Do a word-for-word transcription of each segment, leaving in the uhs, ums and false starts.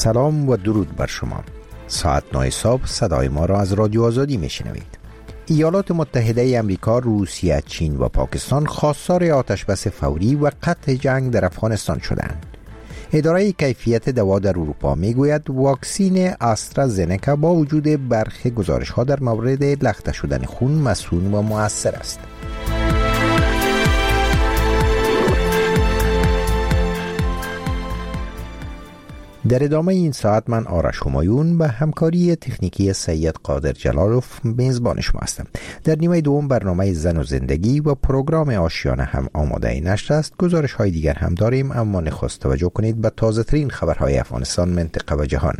سلام و درود بر شما. ساعت نه صبح صدای ما را از رادیو آزادی میشنوید. ایالات متحده امریکا، روسیه، چین و پاکستان خواستار آتشبس فوری و قطع جنگ در افغانستان شدند. اداره کیفیت دوا در اروپا میگوید واکسین آسترازنکا با وجود برخی گزارش‌ها در مورد لخته شدن خون مسئول و مؤثر است. در ادامه این ساعت من آرش همایون به همکاری تکنیکی سید قادر جلالوف میزبان شما هستم. در نیمه دوم برنامه زن و زندگی و پروگرام آشیانه هم آماده نشر است. گزارش های دیگر هم داریم، اما نخست توجه کنید به تازه ترین خبرهای افغانستان، منطقه و جهان.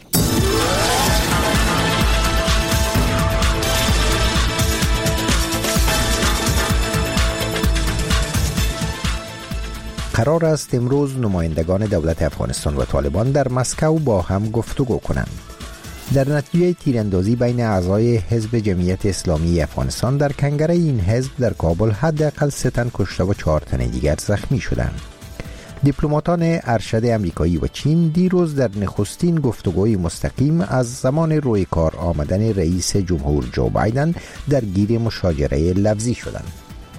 قرار است امروز نمایندگان دولت افغانستان و طالبان در مسکو با هم گفتگو کنند. در نتیجه تیراندازی بین اعضای حزب جمعیت اسلامی افغانستان در کنگره این حزب در کابل حداقل سه تن کشته و چهار تن دیگر زخمی شدند. دیپلماتان ارشد امریکایی و چین دیروز در نخستین گفتگوی مستقیم از زمان روی کار آمدن رئیس جمهور جو بایدن در گیر مشاجره لفظی شدند.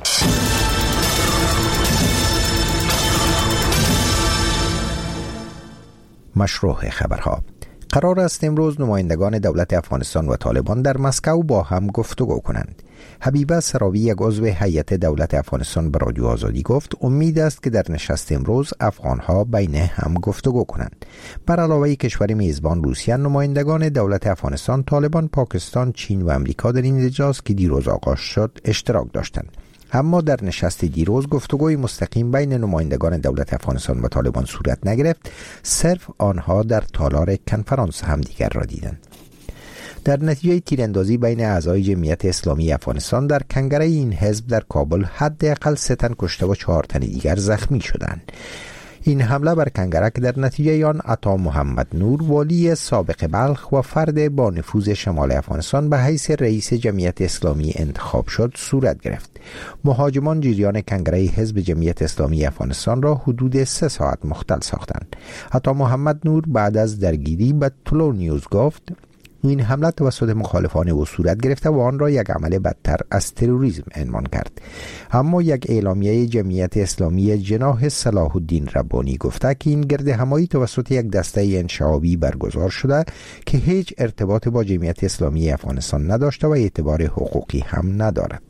مشروع خبرها. قرار است امروز نمایندگان دولت افغانستان و طالبان در مسکو با هم گفتگو کنند. حبیبه سراوی، یک عضو هیئت دولت افغانستان، به رادیو آزادی گفت امید است که در نشست امروز افغانها بین هم گفتگو کنند. بر علاوه کشور میزبان روسیه، نمایندگان دولت افغانستان، طالبان، پاکستان، چین و امریکا در این اجلاس که دیروز آغاز شد اشتراک داشتند. اما در نشست دیروز گفتگوی مستقیم بین نمایندگان دولت افغانستان و طالبان صورت نگرفت. صرف آنها در تالار کنفرانس همدیگر را دیدند. در نتیجه تیراندازی بین اعضای جمعیت اسلامی افغانستان در کنگره این حزب در کابل حداقل سه تن کشته و چهار تن دیگر زخمی شدند. این حمله بر کنگره که در نتیجه آن عطا محمد نور، والی سابق بلخ و فرد با نفوذ شمال افغانستان، به حیث رئیس جمعیت اسلامی انتخاب شد صورت گرفت. مهاجمان جریان کنگره حزب جمعیت اسلامی افغانستان را حدود سه ساعت مختل ساختند. عطا محمد نور بعد از درگیری به طلوع نیوز گفت این حمله توسط مخالفان او صورت گرفته و آن را یک عمل بدتر از تروریسم عنوان کرد. اما یک اعلامیه جمعیت اسلامی جناح صلاح الدین ربانی گفته که این گرد همایی توسط یک دسته انشعابی برگزار شده که هیچ ارتباط با جمعیت اسلامی افغانستان نداشته و اعتبار حقوقی هم ندارد.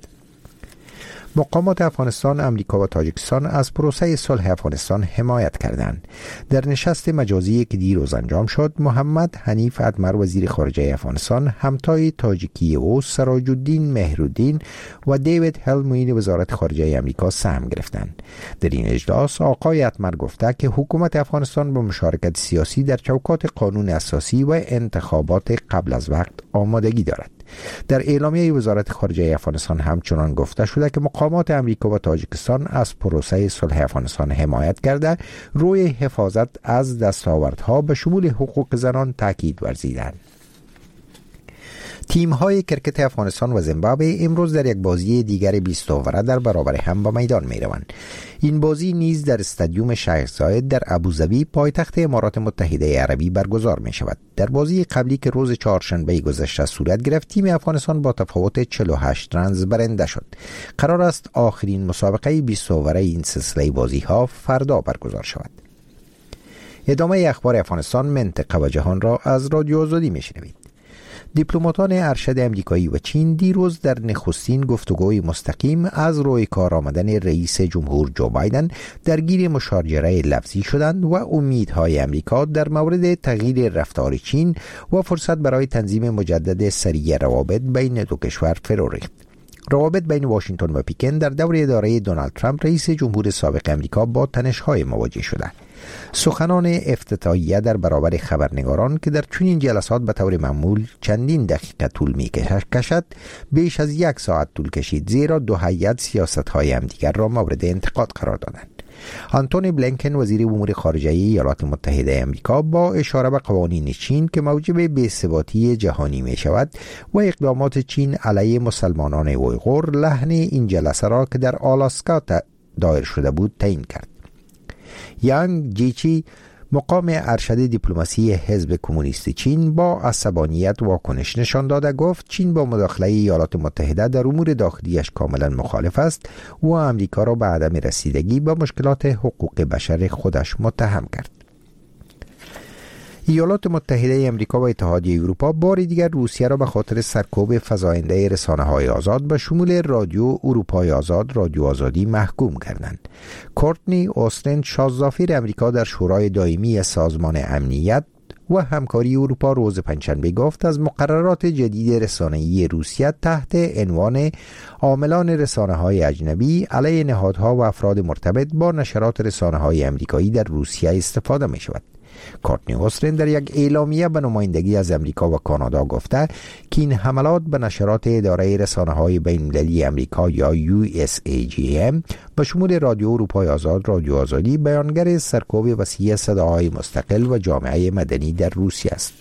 مقامات افغانستان، امریکا و تاجیکستان از پروسه صلح افغانستان حمایت کردند. در نشست مجازی که دیروز انجام شد، محمد حنیف اتمر وزیر خارجه افغانستان، همتای تاجیکی او سراج الدین مهرالدین و دیوید هل معین وزارت خارجه امریکا سهم گرفتند. در این اجلاس آقای اتمر گفته که حکومت افغانستان با مشارکت سیاسی در چوکات قانون اساسی و انتخابات قبل از وقت آمادگی دارد. در اعلامیه وزارت خارجه افغانستان همچنان گفته شده که مقامات امریکا و تاجیکستان از پروسه صلح افغانستان حمایت کرده، روی حفاظت از دستاوردها به شمول حقوق زنان تاکید ورزیدند. تیم‌های کرکت افغانستان و زیمبابوه امروز در یک بازی دیگر بیست اووره در برابر هم به میدان می‌روند. این بازی نیز در استادیوم شیخ زاید در ابوظبی، پایتخت امارات متحده عربی، برگزار می‌شود. در بازی قبلی که روز چهارشنبه گذشته صورت گرفت، تیم افغانستان با تفاوت چهل و هشت رنز برنده شد. قرار است آخرین مسابقه بیست اووره این سلسله بازی‌ها فردا برگزار شود. ادامه اخبار افغانستان، منطقه و جهان را از رادیو آزادی می‌شنوید. دیپلماتان ارشد امریکایی و چین دیروز در نخستین گفتگوی مستقیم از روی کار آمدن رئیس جمهور جو بایدن درگیر مشاجره لفظی شدند و امیدهای امریکا در مورد تغییر رفتار چین و فرصت برای تنظیم مجدد سریع روابط بین دو کشور فرو ریخت. روابط بین واشنگتن و پکن در دور اداره دونالد ترامپ رئیس جمهور سابق امریکا با تنش‌های مواجه شده. سخنان افتتاحیه در برابر خبرنگاران که در چنین جلسات به طور معمول چندین دقیقه طول می‌کشد، بیش از یک ساعت طول کشید، زیرا دو هیئت سیاست‌های همدیگر را مورد انتقاد قرار دادند. آنتونی بلینکن وزیر امور خارجه ایالات متحده آمریکا با اشاره به قوانین چین که موجب بی‌ثباتی جهانی می شود و اقدامات چین علیه مسلمانان اویغور لحن این جلسه را که در آلاسکا دایر شده بود تعیین کرد. یانگ جیچی مقام ارشد دیپلماسی حزب کمونیست چین با عصبانیت واکنش نشان داده، گفت چین با مداخله ایالات متحده در امور داخلیش کاملا مخالف است و آمریکا را به عدم رسیدگی به مشکلات حقوق بشر خودش متهم کرد. ایالات متحده آمریکا و اتحادیه اروپا بار دیگر روسیه را به خاطر سرکوب فزاینده رسانه‌های آزاد به شمول رادیو اروپای آزاد، رادیو آزادی محکوم کردند. کورتنی اوستن، شاهزافیر آمریکا در شورای دائمی سازمان امنیت و همکاری اروپا روز پنجشنبه گفت از مقررات جدید رسانه‌ای روسیه تحت عنوان عاملان رسانه‌های اجنبی علیه نهادها و افراد مرتبط با نشرات رسانه‌های آمریکایی در روسیه استفاده می‌شود. کورتنی اوستن در یک اعلامیه به نمایندگی از امریکا و کانادا گفته که این حملات به نشرات اداره رسانه‌های بین‌المللی امریکا یا یو اس ای جی ام به شمول رادیو اروپای آزاد، رادیو آزادی، بیانگر سرکوب وسیع صداهای مستقل و جامعه مدنی در روسیه است.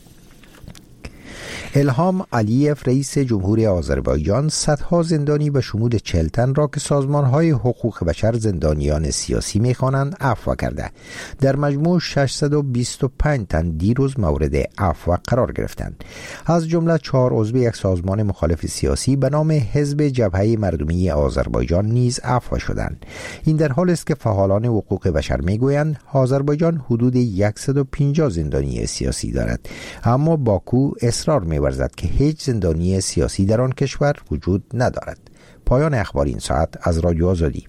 الهام علیف، رئیس جمهوری آذربایجان، صدها زندانی به شمول چهل تن را که سازمان‌های حقوق بشر زندانیان سیاسی می‌خوانند عفو کرده. در مجموع ششصد و بیست و پنج تن دیروز مورد عفو قرار گرفتند. از جمله چهار عضو یک سازمان مخالف سیاسی به نام حزب جبهه مردمی آذربایجان نیز عفو شدند. این در حالی است که فعالان حقوق بشر می‌گویند آذربایجان حدود صد و پنجاه زندانی سیاسی دارد، اما باکو اصرار می ورزد که هیچ زندانی سیاسی در آن کشور وجود ندارد. پایان اخبار این ساعت از رادیو آزادی.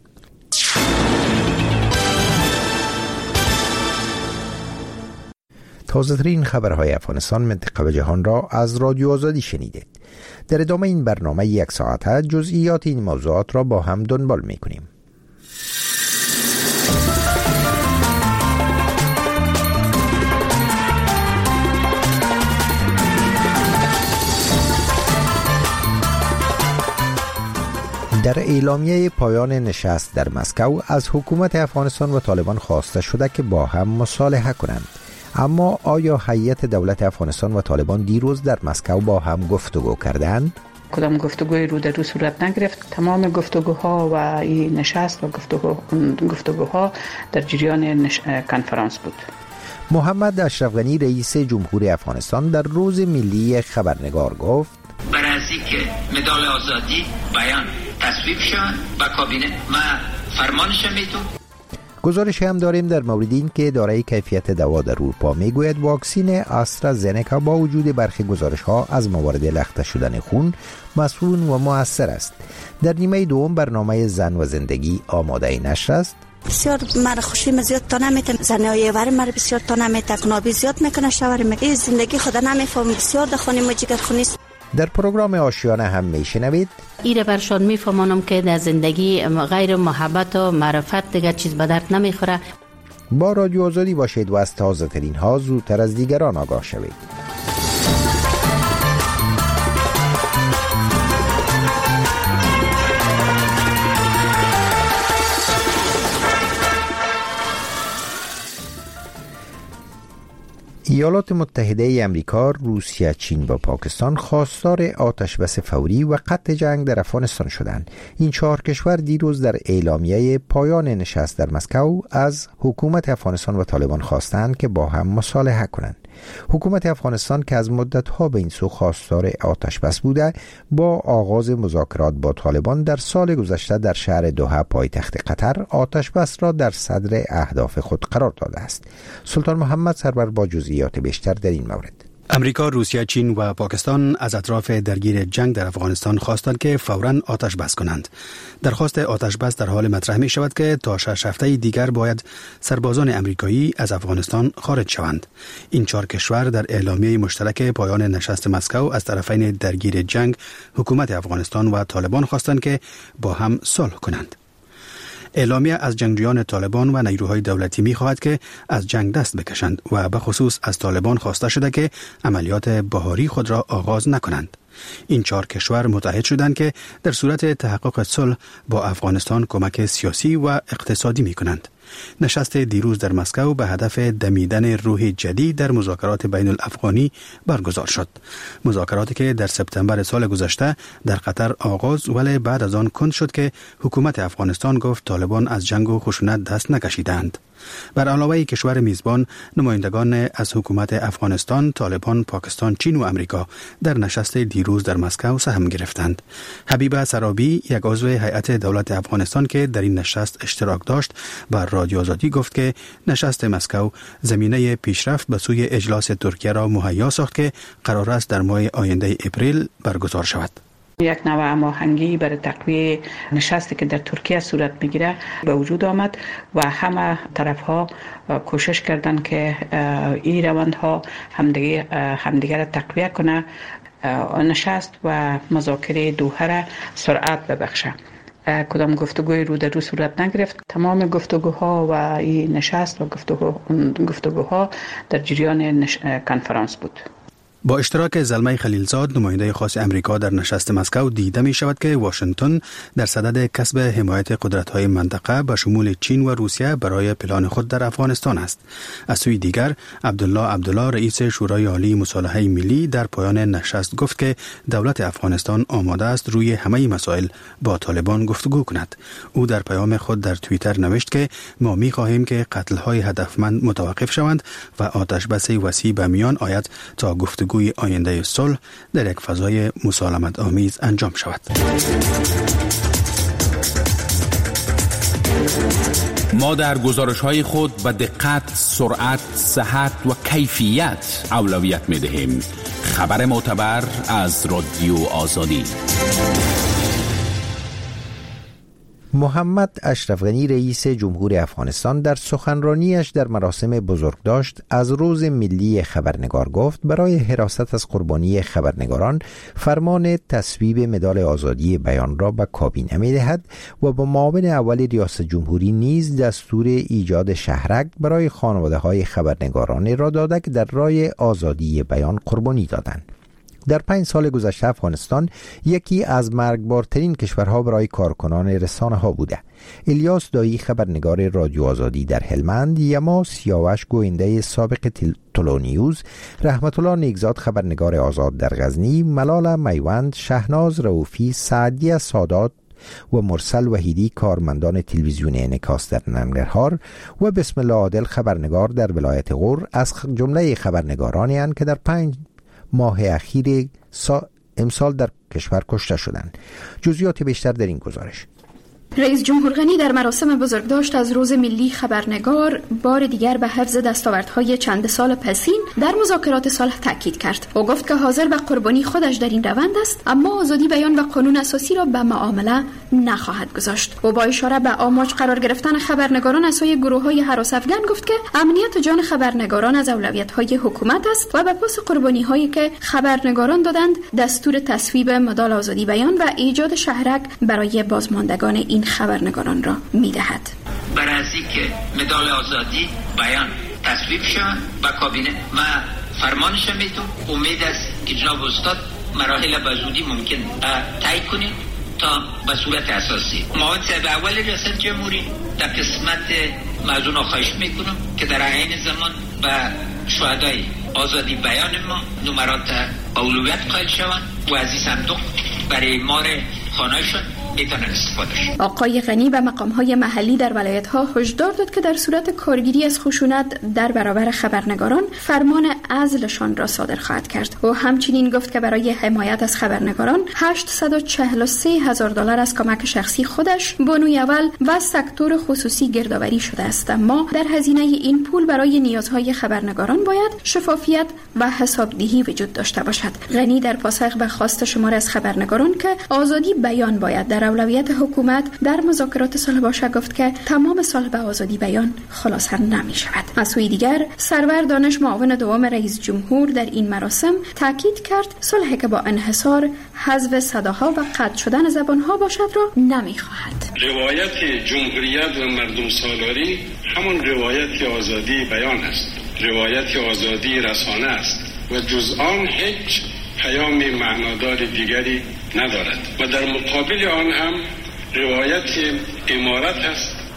تازه ترین خبرهای افغانستان، منطقه و جهان را از رادیو آزادی شنیدید. در ادامه این برنامه یک ساعته جزئیات این موضوعات را با هم دنبال می کنیم. در اعلامیه پایان نشست در مسکو از حکومت افغانستان و طالبان خواسته شده که با هم مصالحه کنند. اما آیا هیئت دولت افغانستان و طالبان دیروز در مسکو با هم گفتگو کردند؟ کدام گفتگوی رو در رو صورت نگرفت. تمام گفتگوها و این نشست و گفتگو گفتگوها در جریان نش... کنفرانس بود. محمد اشرف غنی رئیس جمهوری افغانستان در روز ملی خبرنگار گفت برای اینکه مدال آزادی بیان تصویب شد و کابینه ما فرمانش میتون. گزارش هم داریم در مورد این که اداره کیفیت دوا در اروپا میگوید واکسین آسترازنکا با وجود برخی گزارش‌ها از موارد لخته شدن خون مسئول و مؤثر است. در نیمه دوم برنامه زن و زندگی آماده نشر است. بسیار مرا خوشی زیاد تا نمیتم، زنهای ور مرا بسیار تا نمیتم، نابی زیاد میکنه، شوهر میگه زندگی خدا نمیفهم، بسیار دخونی مجگر خونی. در پروگرام آشیانه هم میشنوید ایره برشان میفهمانم که در زندگی غیر محبت و معرفت دیگر چیز به درد نمیخوره. با رادیو آزادی باشید و از تازه ترین ها زودتر از دیگران آگاه شوید. ایالات متحده امریکا، روسیه، چین و پاکستان خواستار آتش بس فوری و قطع جنگ در افغانستان شدند. این چهار کشور دیروز در اعلامیه پایان نشست در مسکو از حکومت افغانستان و طالبان خواستند که با هم مصالحه کنند. حکومت افغانستان که از مدت‌ها به این سو خواستار آتش بس بوده، با آغاز مذاکرات با طالبان در سال گذشته در شهر دوحه پایتخت قطر آتش بس را در صدر اهداف خود قرار داده است. سلطان محمد سرور با جزئیات بیشتر در این مورد. امریکا، روسیه، چین و پاکستان از اطراف درگیر جنگ در افغانستان خواستند که فوراً آتش بس کنند. درخواست آتش بس در حال مطرح می شود که تا شش هفته دیگر باید سربازان امریکایی از افغانستان خارج شوند. این چهار کشور در اعلامیه مشترک پایان نشست مسکو از طرفین درگیر جنگ، حکومت افغانستان و طالبان خواستند که با هم صلح کنند. اعلامیه از جنگجویان طالبان و نیروهای دولتی می خواهد که از جنگ دست بکشند و به خصوص از طالبان خواسته شده که عملیات بهاری خود را آغاز نکنند. این چهار کشور متحد شدند که در صورت تحقق صلح با افغانستان کمک سیاسی و اقتصادی می کنند. نشست دیروز در مسکو به هدف دمیدن روح جدید در مذاکرات بین الافغانی برگزار شد. مذاکراتی که در سپتامبر سال گذشته در قطر آغاز ولی بعد از آن کند شد که حکومت افغانستان گفت طالبان از جنگ و خشونت دست نکشیدند. بر علاوه کشور میزبان، نمایندگان از حکومت افغانستان، طالبان، پاکستان، چین و امریکا در نشست دیروز در مسکو سهم گرفتند. حبیبه سرابی، یک عضو هیئت دولت افغانستان که در این نشست اشتراک داشت، بر رادیو آزادی گفت که نشست مسکو زمینه پیشرفت به سوی اجلاس ترکیه را مهیا ساخت که قرار است در ماه آینده اپریل برگزار شود. یک نوع هماهنگی برای تقویه نشستی که در ترکیه صورت میگیره به وجود آمد و همه طرف ها کوشش کردن که این روندها همدیگه همدیگه را تقویه کنه، نشست و مذاکره دوحه را سرعت ببخشه. کدام گفتگوی رو در رو صورت نگرفت. تمام گفتگوها و این نشست و گفتگو گفتگوها در جریان نش... کنفرانس بود. با اشتراک زلمه خلیلزاد، نماینده خاص امریکا در نشست مسکو، دیده می شود که واشنگتن در صدد کسب حمایت قدرت‌های منطقه به شمول چین و روسیه برای پلان خود در افغانستان است. از سوی دیگر، عبدالله عبدالله، رئیس شورای عالی مصالحه ملی، در پایان نشست گفت که دولت افغانستان آماده است روی همه مسائل با طالبان گفتگو کند. او در پیام خود در توییتر نوشت که ما می خواهیم که قتل‌های هدفمند متوقف شوند و آتش بس وسیع به میان آید تا گفتگو گوی آینده صلح در یک فضای مسالمت آمیز انجام شود. ما در گزارش‌های خود به دقت، سرعت، صحت و کیفیت اولویت می‌دهیم. خبر معتبر از رادیو آزادی. محمد اشرف غنی، رئیس جمهور افغانستان، در سخنرانیش در مراسم بزرگداشت از روز ملی خبرنگار گفت برای حراست از قربانی خبرنگاران فرمان تصویب مدال آزادی بیان را به کابینه می‌دهد و با معاون اول ریاست جمهوری نیز دستور ایجاد شهرک برای خانواده‌های خبرنگاران را داده که در راه آزادی بیان قربانی دادند. در پنج سال گذشته افغانستان یکی از مرگبارترین کشورها برای کارکنان رسانه ها بوده. الیاس دایی، خبرنگار رادیو آزادی در هلمند، یما سیاوش، گوینده سابق تلو نیوز، رحمت الله نیکزاد، خبرنگار آزاد در غزنی، ملال میوند، شهناز رؤوفی، سعدیه سادات و مرسل وحیدی، کارمندان تلویزیون انعکاس در ننگرهار، و بسم الله عادل، خبرنگار در ولایت غور، از جمله خبرنگارانی اند که در پنج ماه اخیر امسال در کشور کشته شدند. جزئیات بیشتر در این گزارش. رئیس جمهور غنی در مراسم بزرگداشت از روز ملی خبرنگار بار دیگر به حفظ دستاوردهای چند سال پسین در مذاکرات صلح تاکید کرد. او گفت که حاضر به قربانی خودش در این روند است، اما آزادی بیان و قانون اساسی را به معامله نخواهد گذاشت. او با اشاره به آماج قرار گرفتن خبرنگاران از سوی گروه‌های هراس افغان گفت که امنیت جان خبرنگاران از اولویت‌های حکومت است و به پاس قربانی‌هایی که خبرنگاران دادند دستور تصویب مدال آزادی بیان و ایجاد شهرک برای بازماندگان این خبرنگاران را می‌دهد. برای از اینکه مدال آزادی بیان تصویب شود و کابینه و فرمانش میتون امید است که جناب استاد مراحل بزودی ممکن تایید کنید تا به صورت اساسی. معاون صاحب اول ریاست جمهوری در قسمت موضوع خواهش میکنم که در عین زمان به شهدای آزادی بیان ما نمرات اولویت قائل شوند و از این صندوق برای مار خانه‌شون آقای غنی به مقام‌های محلی در ولایت‌ها هشدار داد که در صورت کارگیری از خشونت در برابر خبرنگاران فرمان عزلشان را صادر خواهد کرد. و همچنین گفت که برای حمایت از خبرنگاران هشتصد و چهل و سه هزار دلار از کمک شخصی خودش، بانوی اول و سکتور خصوصی گردآوری شده است، اما در هزینه این پول برای نیازهای خبرنگاران باید شفافیت و حسابدهی وجود داشته باشد. غنی در پاسخ به خواست شمار از خبرنگاران که آزادی بیان باید در اولویت حکومت در مذاکرات صلح باشد گفت که تمام صلح به آزادی بیان خلاصه نمی شود. از سوی دیگر سرور دانش، معاون دوم رئیس جمهور، در این مراسم تاکید کرد صلحی که با انحصار، حذف صداها و قطع شدن زبانها باشد را نمی خواهد. روایت جمهوریت و مردم سالاری همون روایت آزادی بیان است، روایت آزادی رسانه است و جز آن هیچ پیام معنادار دیگری ندارد و در مقابل آن هم روایت امارت است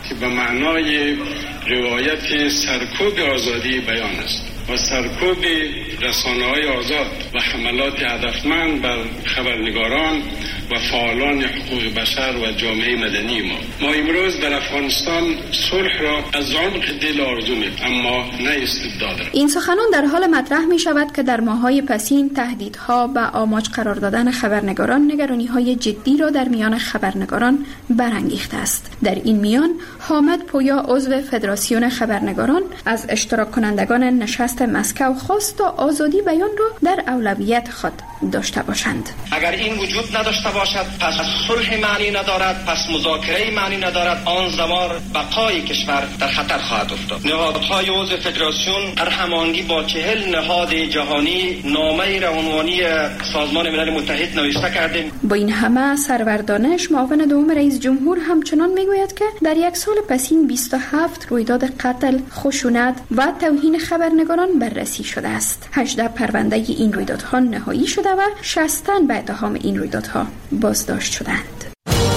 که به معنای روایت سرکوب آزادی بیان است و سرکوب رسانه‌های آزاد و حملات هدفمند بر خبرنگاران و فعالان حقوق بشر و جامعه مدنی ما. ما امروز در افغانستان صلح را از عمق دل آرزو می‌کنیم، اما نه استبداد را. این سخنان در حال مطرح می شود که در ماه‌های پسین تهدیدها و آماج قرار دادن خبرنگاران نگرانی‌های جدی را در میان خبرنگاران برانگیخته است. در این میان حامد پویا عضو فدراسیون خبرنگاران از اشتراک کنندگان نشست مسکو خواست تا آزادی بیان را در اولویت خود داشته باشند. اگر این وجود نداشته باشد پس صلح معنی ندارد، پس مذاکره معنی ندارد، آن زمان بقای کشور در خطر خواهد افتاد. نهادهای عضو فدراسیون در هماهنگی با چهل نهاد جهانی نامه روانوانی سازمان ملل متحد نوشته کردیم. با این همه سرور دانش معاون دوم رئیس جمهور همچنان میگوید که در یک سال پسین بیست و هفت رویداد قتل، خشونت و توهین خبرنگاران بررسی شده است. هجده پرونده این رویدادها نهایی شده و شصت تن به اتهام این رویدادها بازداشت شدند.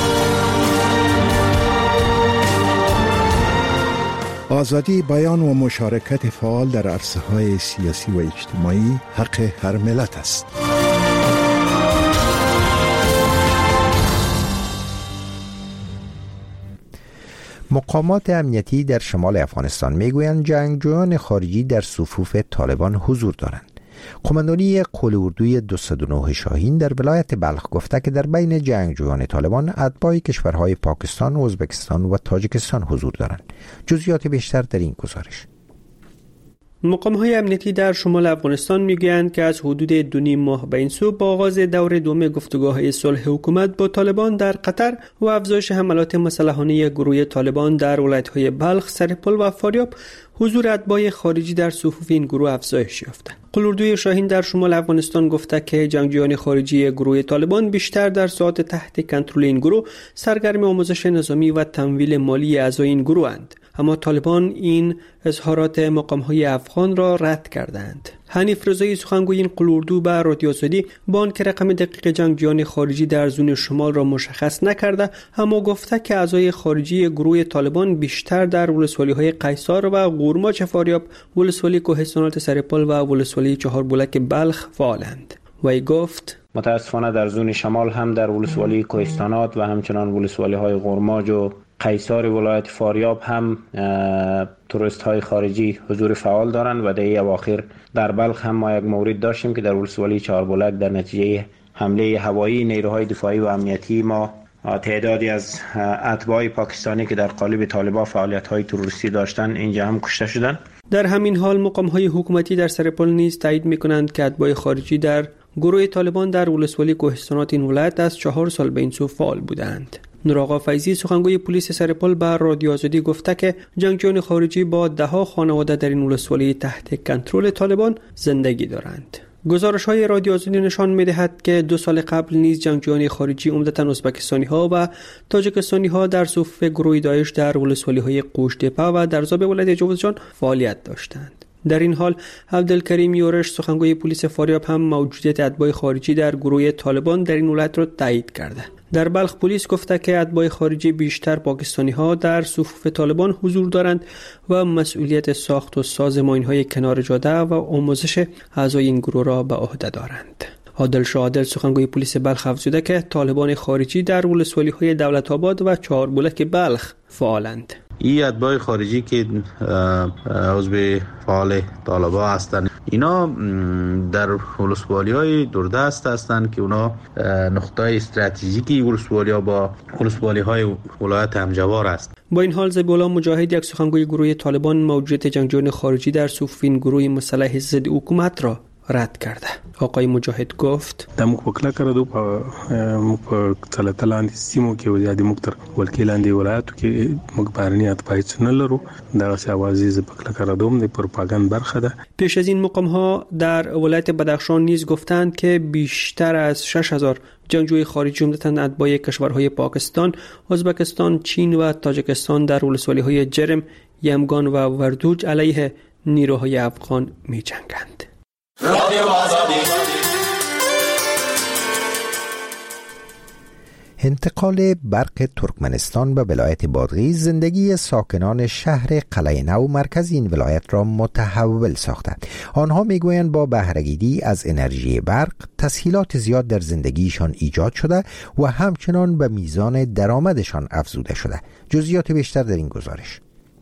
آزادی بیان و مشارکت فعال در عرصه‌های سیاسی و اجتماعی حق هر ملت است. مقامات امنیتی در شمال افغانستان میگویند جنگجویان خارجی در صفوف طالبان حضور دارند. قماندانی قول اردوی دویست و نه شاهین در ولایت بلخ گفته که در بین جنگجویان طالبان اتباع کشورهای پاکستان، ازبکستان و تاجیکستان حضور دارند. جزئیات بیشتر در این گزارش. مقام‌های امنیتی در شمال افغانستان میگویند که از حدود دو نیم ماه به این سو با آغاز دور دوم گفتگوهای صلح حکومت با طالبان در قطر و افزایش حملات مسلحانه گروه طالبان در ولایت‌های بلخ، سرپل و فاریاب، حضور اتباع خارجی در صفوف این گروه افزایش یافته. قول اردوی شاهین در شمال افغانستان گفته که جنگجویان خارجی گروه طالبان بیشتر در ساعات تحت کنترل این گروه سرگرم آموزش نظامی و تمویل مالی اعضای این گروه اند. اما طالبان این اظهارات مقام‌های افغان را رد کردند. حنیف رضایی سخنگوی این قول اردو به رادیو آزادی با آنکه رقم دقیق جنگجویان خارجی در زون شمال را مشخص نکرده، اما گفته که اعضای خارجی گروه طالبان بیشتر در ولسوالی‌های قیصار و قورماچ فاریاب، ولسوالی کوهستانات سرپل و ولسوالی چهاربلک بلخ فعالند. وی گفت متاسفانه در زون شمال هم در ولسوالی کوهستانات و همچنان ولسوالی‌های قورماچ و قیصار ولایت فاریاب هم توریست های خارجی حضور فعال دارند و در این اواخر در بلخ هم ما یک مورد داشتیم که در ولسوالی چهاربلک در نتیجه حمله هوایی نیروهای دفاعی و امنیتی ما تعدادی از اتباع پاکستانی که در قالب طالبان فعالیت های تروریستی داشتند اینجا هم کشته شدند. در همین حال مقام‌های حکومتی در سرپل نیز تایید می‌کنند که اتباع خارجی در گروه طالبان در ولسوالی کوهستانات این ولایت از چهار سال به این سو فعال بودند. نورآقا فیضی سخنگوی پلیس سرپل به رادیو آزادی گفته که جنگجویان خارجی با ده ها خانواده در این ولسوالی تحت کنترل طالبان زندگی دارند. گزارش‌های رادیو آزادی نشان می‌دهد که دو سال قبل نیز جنگجویان خارجی عمدتاً ازبکستانی‌ها و تاجیکستانی‌ها در صفوف گروه داعش در ولسوالی‌های قوشتپه و درزاب ولایت جوزجان فعالیت داشتند. در این حال عبدالکریم یورش سخنگوی پلیس فاریاب هم موجودیت اتباع خارجی در گروه طالبان در این ولایت را تایید کرده. در بلخ پلیس گفته که اتباع خارجی بیشتر پاکستانی‌ها در صفوف طالبان حضور دارند و مسئولیت ساخت و ساز ماین‌های کنار جاده و آموزش اعضای این گروه را به عهده دارند. عادل شاه عادل سخنگوی پلیس بلخ افزوده که طالبان خارجی در ولسوالی‌های دولت آباد و چهاربلک بلخ فعالند. این اتباع خارجی که عضو فعال طالبان هستند، اینا در ولسوالی‌های دوردست هستند که اونا نقطه استراتژیکی ولسوالیا با ولسوالی‌های ولایت همجوار است. با این حال ذبیح‌الله مجاهد یک سخنگوی گروه طالبان موجودیت جنگجویان خارجی در صفوف این گروه مسلح ضد حکومت را رد کرده. آقای مجاهد گفت د موږ په کلکه ردو په موږ په سلطه لاندې سیمو کې وزیادي موږ تر ولکې لاندې ولایاتو کې موږ بهرني اتباع هیڅ نه لرو. دغسې اوازې زه په کلکه ردوم د پروپاګند برخه ده. پیش از این مقام‌ها در ولایت بدخشان نیز گفتند که بیشتر از شش هزار جنگجوی خارجی عمدتاً اتباع کشورهای پاکستان، ازبکستان، چین و تاجیکستان در ولسوالی‌های جرم، یمگان و وردوج علیه نیروهای افغان می‌جنگند. انتقال برق ترکمنستان به ولایت بادغیس زندگی ساکنان شهر قلعه نو مرکز این ولایت را متحول ساخته. آنها میگویند با بهره‌گیری از انرژی برق تسهیلات زیاد در زندگیشان ایجاد شده و همچنان به میزان درآمدشان افزوده شده. جزئیات بیشتر در این گزارش.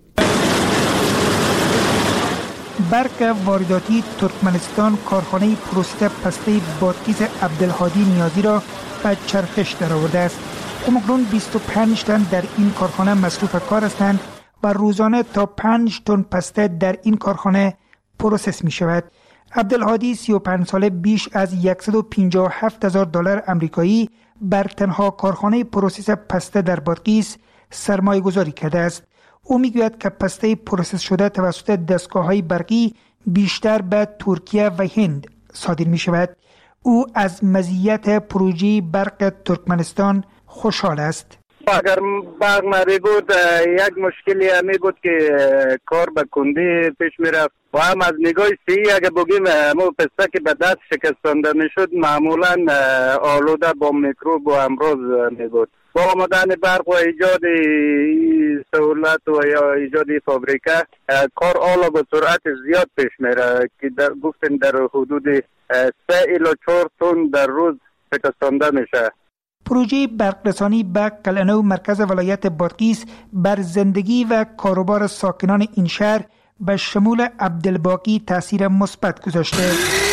برق وارداتی ترکمنستان کارخانه پروسس پسته بادغیس عبدالهادی نیازی را به چرخش درآورده است. اکنون بیست و پنج تن در این کارخانه مصروف کار هستند و روزانه تا پنج تن پسته در این کارخانه پروسس می شود. عبدالهادی سی و پنج ساله بیش از صد و پنجاه و هفت هزار دلار آمریکایی بر تنها کارخانه پروسس پسته در بادغیس سرمایه گذاری کرده است. او میگوید که پسته پروسس شده توسط دستگاه‌های برقی بیشتر به ترکیه و هند صادر می شود. او از مزیت پروژه برق ترکمنستان خوشحال است. اگر برق نمی بود یک مشکلی همی بود که کار به کندی پیش می رفت و هم از نگاه صحی اگر بگیم همون پسته که به دست شکستانده می شد معمولا آلوده با میکروب و امراض می بود. با آمدن برق و ایجاد سهولت و یا ایجاد فابریکه کار آلا به سرعت زیاد پیش میره که در گفتن در حدود سه الی چهار تن در روز شکستانده میشه. پروژه برقرسانی به قلعه نو مرکز ولایت بادغیس بر زندگی و کاروبار ساکنان این شهر به شمول عبدالباقی تاثیر مثبت گذاشته.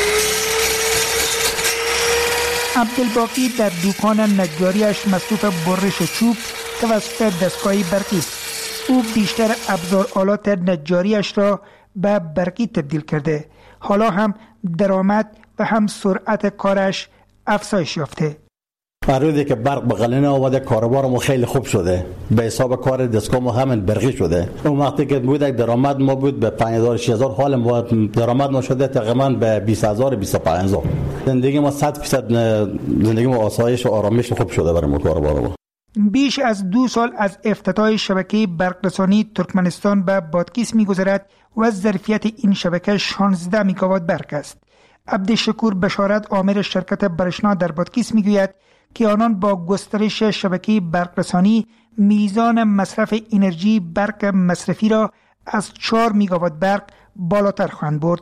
عبدالباقی در دکان نجاریش مصروف برش چوب توسط دستگاهی برقی است. او بیشتر ابزار آلات نجاریش را به برقی تبدیل کرده. حالا هم درآمد و هم سرعت کارش افزایش یافته. روزی که برق به قلعه نو آمده کاروبار ما خیلی خوب شده. به حساب کار دستگاه ما همین برقی شده. اون وقتی که بود درآمد ما بود به پنج هزار شش هزار، حال ما درآمد ما شده تقریبا به بیست هزار بیست و پنج هزار. زندگی ما صد درصد زندگی ما آسایش و آرامش خوب شده برای ما کاروبار ما. بیش از دو سال از افتتاح شبکه برقرسانی ترکمنستان به بادغیس می‌گذرد و ظرفیت این شبکه شانزده مگاوات برق است. عبدالشکور بشارت آمر شرکت برشنا در بادغیس میگوید که آنان با گسترش شبکه برقرسانی میزان مصرف انرژی برق مصرفی را از چهار مگاوات برق بالاتر خواهند برد.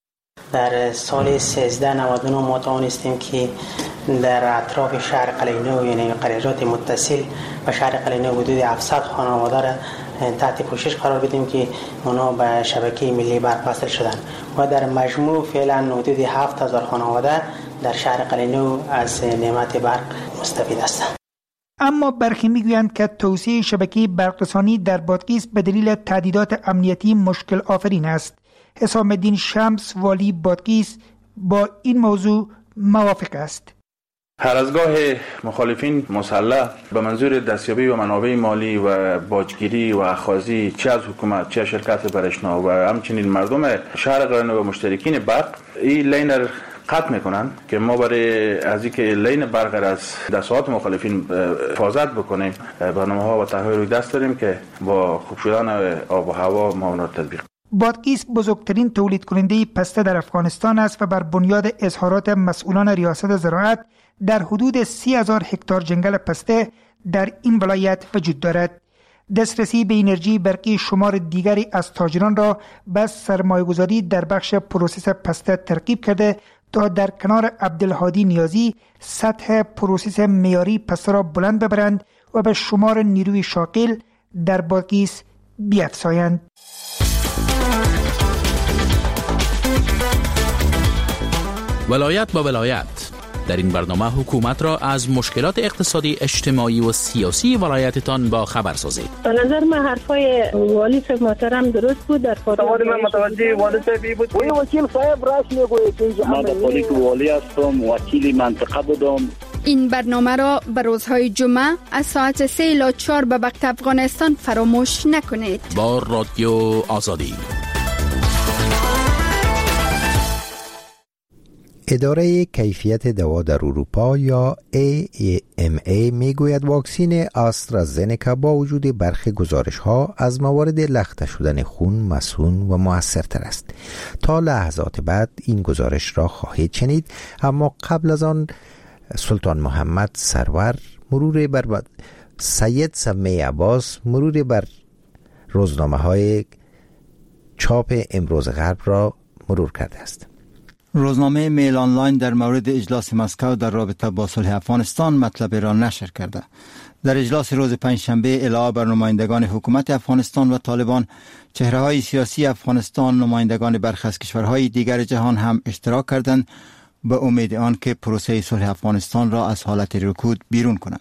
در سال سیزده نود و نه ما توانستیم که در اطراف شهر قلعه نو یعنی قریات متصل به شهر قلعه نو حدود هفتصد خانواده را تحت پوشش قرار بدیم که اونا به شبکه ملی برق وصل شدند و در مجموع فعلا حدود هفت هزار خانواده در شهر قلعه نو از نعمت برق مستفید هستند. اما برخی میگویند که توسعه شبکه برقرسانی در بادغیس به دلیل تهدیدات امنیتی مشکل آفرین است. حسام الدین شمس والی بادغیس با این موضوع موافق است. هر از گاه مخالفین مسلح به منظور دستیابی و منابع مالی و باجگیری و اخاذی چه از حکومت چه شرکت برشنا و همچنین مردم شهر قلعه نو و مشترکین برق این لین را قطع میکنن که ما برای از اینکه لین برق از دستات مخالفین حفاظت بکنیم برنامه‌ها و طرح‌های روی دست داریم که با خوب شدن آب و هوا ما اون را تطبیق. بادغیس بزرگترین تولید کننده پسته در افغانستان است و بر بنیاد اظهارات مسئولان ریاست زراعت در حدود سی هزار هکتار جنگل پسته در این ولایت وجود دارد. دسترسی به انرژی برقی شمار دیگری از تاجران را به سرمایه‌گذاری در بخش پروسس پسته ترغیب کرده تا در کنار عبدالهادی نیازی سطح پروسس معیاری پسته را بلند ببرند و به شمار نیروی شاغل در بادغیس بیفزایند. ولایت با ولایت در این برنامه حکومت را از مشکلات اقتصادی، اجتماعی و سیاسی ولایتتان با خبر سازید. به نظر من حرفای والی صاحب محترم درست بود. در فارغ من متوجه والی صاحب بود. وی وکیل صاحب راست میگوید که من در پلیس والی هستم، وکیل منطقه بودم. این برنامه را به روزهای جمعه از ساعت سه الی چهار به وقت افغانستان فراموش نکنید. با رادیو آزادی. اداره کیفیت دوا در اروپا یا ای ام ای میگوید واکسین آسترازنکا با وجود برخی گزارش‌ها از موارد لخته شدن خون مسئول و مؤثرتر است. تا لحظات بعد این گزارش را خواهید شنید، اما قبل از آن سلطان محمد سرور مرور بر سید سمی عباس مرور بر روزنامه های چاپ امروز غرب را مرور کرده است. روزنامه میل آنلاین در مورد اجلاس مسکو در رابطه با صلح افغانستان مطلب را نشر کرده. در اجلاس روز پنجشنبه علاوه بر نمایندگان حکومت افغانستان و طالبان، چهره‌های سیاسی افغانستان، نمایندگان برخی از کشورهای دیگر جهان هم اشتراک کردند به امید آن که پروسه صلح افغانستان را از حالت رکود بیرون کنند.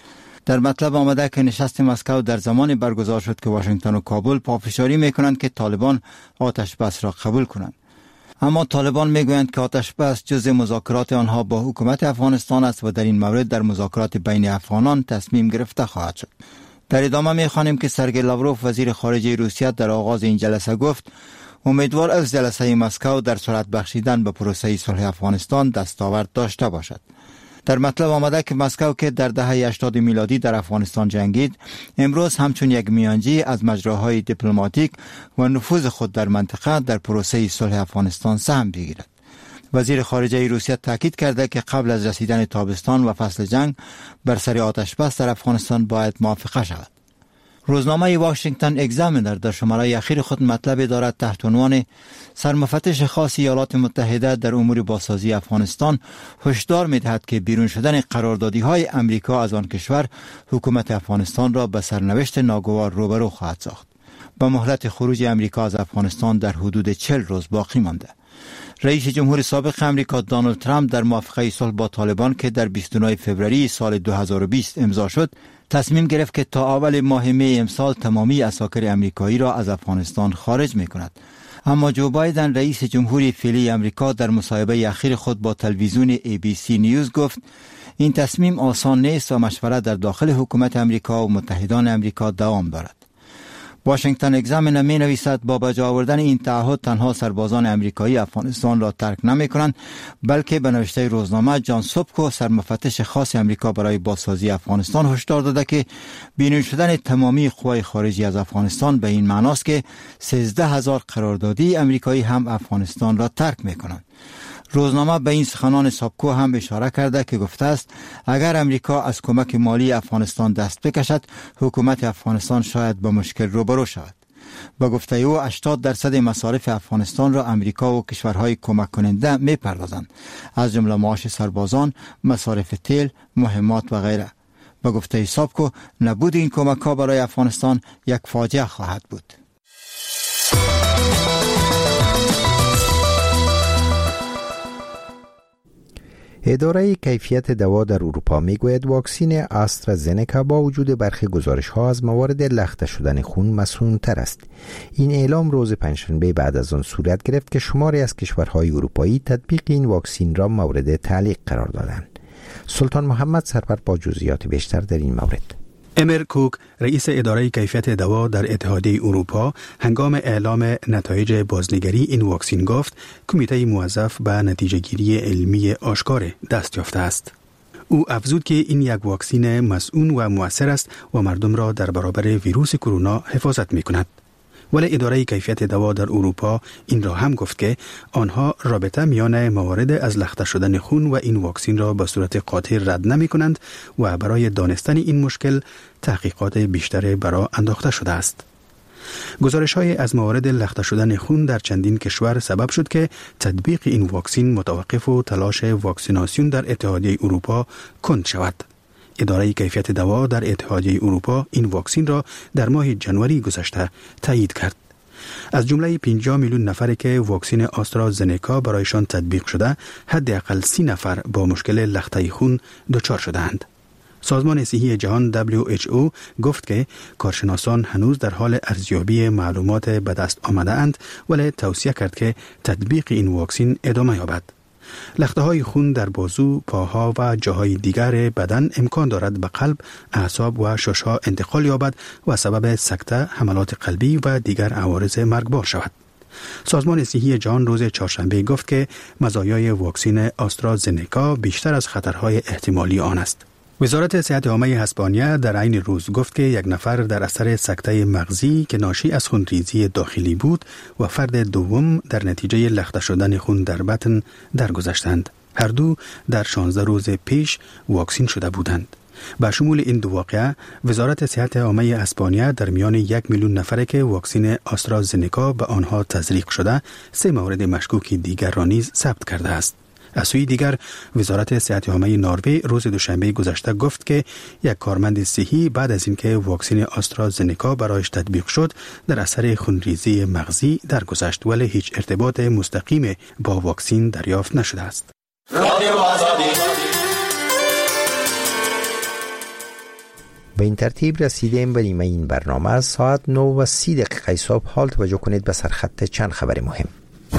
در مطلب آمده که نشست مسکو در زمان برگزار شد که واشنگتن و کابل پافشاری می‌کنند که طالبان آتش بس را قبول کنند. اما طالبان میگویند که آتش بس جزء مذاکرات آنها با حکومت افغانستان است و در این مورد در مذاکرات بین افغانان تصمیم گرفته خواهد شد. در ادامه می‌خوانیم که سرگئی لاوروف وزیر خارجه روسیه در آغاز این جلسه گفت امیدوار است جلسه مسکو در سرعت بخشیدن به پروسه صلح افغانستان دستاورد داشته باشد. در مطلب آمده که مسکو که در دهه هشتاد میلادی در افغانستان جنگید، امروز همچون یک میانجی از مجراهای دیپلماتیک و نفوذ خود در منطقه در پروسه صلح افغانستان سهم بگیرد. وزیر خارجه روسیه تاکید کرده که قبل از رسیدن تابستان و فصل جنگ بر سر آتش بس در افغانستان باید موافقه شود. روزنامه واشنگتن اگزامینر در شماره اخیر خود مطلب دارد تحت عنوان سرمفتش خاص ایالات متحده در امور بازسازی افغانستان هشدار می‌دهد که بیرون شدن قراردادی‌های امریکا از آن کشور حکومت افغانستان را به سرنوشت ناگوار روبرو خواهد ساخت. با مهلت خروج امریکا از افغانستان در حدود چهل روز باقی مانده. رئیس جمهور سابق امریکا دونالد ترامپ در موافقه صلح با طالبان که در بیست و نه فوریه سال دو هزار و بیست امضا شد، تصمیم گرفت که تا اول ماه می امسال تمامی عساکر امریکایی را از افغانستان خارج می‌کند. اما جو بایدن رئیس جمهوری فعلی امریکا در مصاحبه اخیر خود با تلویزیون ای بی سی نیوز گفت این تصمیم آسان نیست و مشورت در داخل حکومت امریکا و متحدان امریکا دوام دارد. واشنگتن اگزامینر می نویسد با بجا آوردن این تعهد تنها سربازان امریکایی افغانستان را ترک نمی کنند، بلکه به نوشته روزنامه جان سوبکو سرمفتش خاص امریکا برای بازسازی افغانستان هشدار داده که بیرون شدن تمامی قوای خارجی از افغانستان به این معناست که سیزده هزار قراردادی امریکایی هم افغانستان را ترک می کنند. روزنامه به این سخنان سابکو هم اشاره کرده که گفته است اگر امریکا از کمک مالی افغانستان دست بکشد، حکومت افغانستان شاید با مشکل روبرو شود. با گفته او هشتاد درصد مصارف افغانستان را امریکا و کشورهای کمک کننده می پردازند، از جمله معاش سربازان، مصارف تیل، مهمات و غیره. با گفته سابکو نبود این کمک ها برای افغانستان یک فاجعه خواهد بود. اداره کیفیت دوا در اروپا میگوید واکسن آسترازنکا با وجود برخی گزارش‌ها از موارد لخته شدن خون مسئول‌تر است. این اعلام روز پنجشنبه بعد از آن صورت گرفت که شماری از کشورهای اروپایی تطبیق این واکسن را مورد تعلیق قرار دادند. سلطان محمد سرور با جزئیات بیشتر در این مورد. امر کوک رئیس اداره کیفیت دوا در اتحادیه اروپا هنگام اعلام نتایج بازنگری این واکسن گفت کمیته موظف به نتیجه گیری علمی آشکار دست یافته است. او افزود که این یک واکسن مسئول و مؤثر است و مردم را در برابر ویروس کرونا حفاظت می کند. ولی اداره کیفیت دوا در اروپا این را هم گفت که آنها رابطه میان موارد از لخته شدن خون و این واکسن را به صورت قاطع رد نمی کنند و برای دانستن این مشکل تحقیقات بیشتر برای انداخته شده است. گزارش های از موارد لخته شدن خون در چندین کشور سبب شد که تطبیق این واکسن متوقف و تلاش واکسیناسیون در اتحادیه اروپا کند شود. اداره کیفیت دوا در اتحادیه اروپا این واکسن را در ماه جنوری گذشته تایید کرد. از جمله پنجاه میلیون نفری که واکسن آسترازنکا برایشان تطبیق شده، حداقل سی نفر با مشکل لخته خون دچار شدند. سازمان صحی جهان دبلیو اچ او گفت که کارشناسان هنوز در حال ارزیابی معلومات به دست آمده اند، ولی توصیه کرد که تطبیق این واکسن ادامه یابد. لخته های خون در بازو، پاها و جاهای دیگر بدن امکان دارد به قلب، اعصاب و ششها انتقال یابد و سبب سکته، حملات قلبی و دیگر عوارض مرگبار شود. سازمان صحی جهان روز چهارشنبه گفت که مزایای واکسن آسترازنکا بیشتر از خطرهای احتمالی آن است. وزارت صحت عامه اسپانیا در عین روز گفت که یک نفر در اثر سکته مغزی که ناشی از خونریزی داخلی بود و فرد دوم در نتیجه لخته شدن خون در بطن درگذشتند. هر دو در شانزده روز پیش واکسین شده بودند. به شمول این دو واقعه وزارت صحت عامه اسپانیا در میان یک میلیون نفره که واکسن آسترازنکا به آنها تزریق شده سه مورد مشکوک دیگر را نیز ثبت کرده است. از سوی دیگر وزارت صحت عامه نروژ روز دوشنبه گذشته گفت که یک کارمند صحی بعد از اینکه واکسن آسترازنکا برایش تطبیق شد در اثر خونریزی مغزی درگذشت ولی هیچ ارتباط مستقیم با واکسن دریافت نشده است. به این ترتیب رسیدیم به نیمه این برنامه. از ساعت نه و سی دقیقه صبح حال توجه کنید به سرخط چند خبر مهم.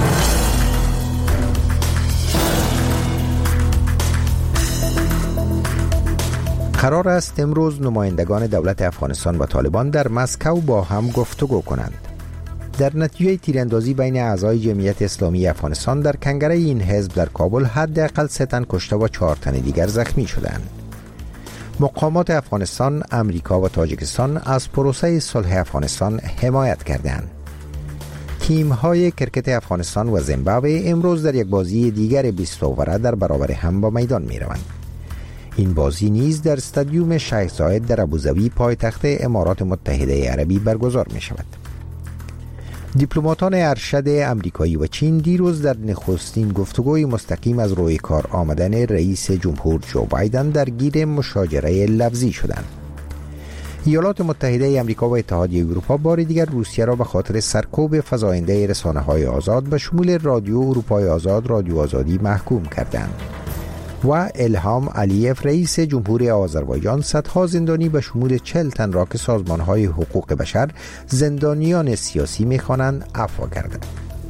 قرار است امروز نمایندگان دولت افغانستان و طالبان در مسکو با هم گفتگو کنند. در نتیجه تیراندازی بین اعضای جمعیت اسلامی افغانستان در کنگره این حزب در کابل حداقل سه تن کشته و چهار تن دیگر زخمی شدند. مقامات افغانستان، امریکا و تاجیکستان از پروسه صلح افغانستان حمایت کردند. تیم‌های کرکت افغانستان و زیمبابوه امروز در یک بازی دیگر بیست اووره در برابر هم با میدان می‌روند. این بازی نیز در استادیوم شیخ زاید در ابوظبی پایتخت امارات متحده عربی برگزار می شود. دیپلماتان ارشد امریکایی و چین دیروز در نخستین گفتگوی مستقیم از روی کار آمدن رئیس جمهور جو بایدن در گیر مشاجره لفظی شدند. ایالات متحده امریکا و اتحادیه اروپا بار دیگر روسیه را به خاطر سرکوب فزاینده رسانه‌های آزاد به شمول رادیو اروپای آزاد، رادیو آزادی محکوم کردند. و الهام علیف رئیس جمهور آذربایجان صدها زندانی به شمول چهل تن را که سازمان‌های حقوق بشر زندانیان سیاسی می‌خوانند عفو کردند.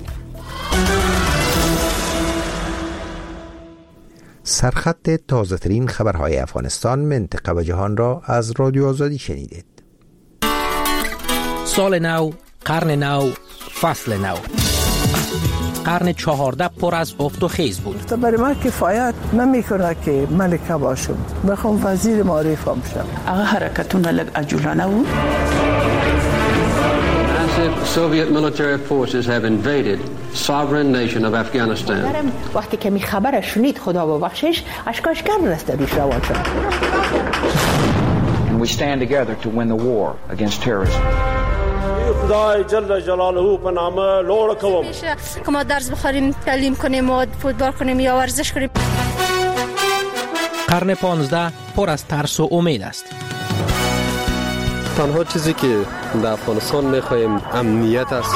سرخط تازه‌ترین خبرهای افغانستان، منطقه و جهان را از رادیو آزادی شنیدید. سال نو، قرن نو، فصل نو. قرن چهارده پر از افت و خیز بود. برای من کفایت نمیکنه که ملکه باشم، بخوام وزیر معارف هم شم. آقا حرکتون لگ عجولانه بود. Massive Soviet military forces have invaded sovereign nation of Afghanistan. وقتی که می خبر شنید خدا ببخشش اشکاش کم رسته دیش روان شد. And we stand together to win the war against terrorism. خدای جل جلاله په نامه لوړ کوم که ما درس بخوریم، تعلیم کنیم و فوتبال کنیم یا ورزش کنیم. قرن پانزده پر از ترس و امید است. تنها چیزی که در افغانستان می‌خوایم امنیت است.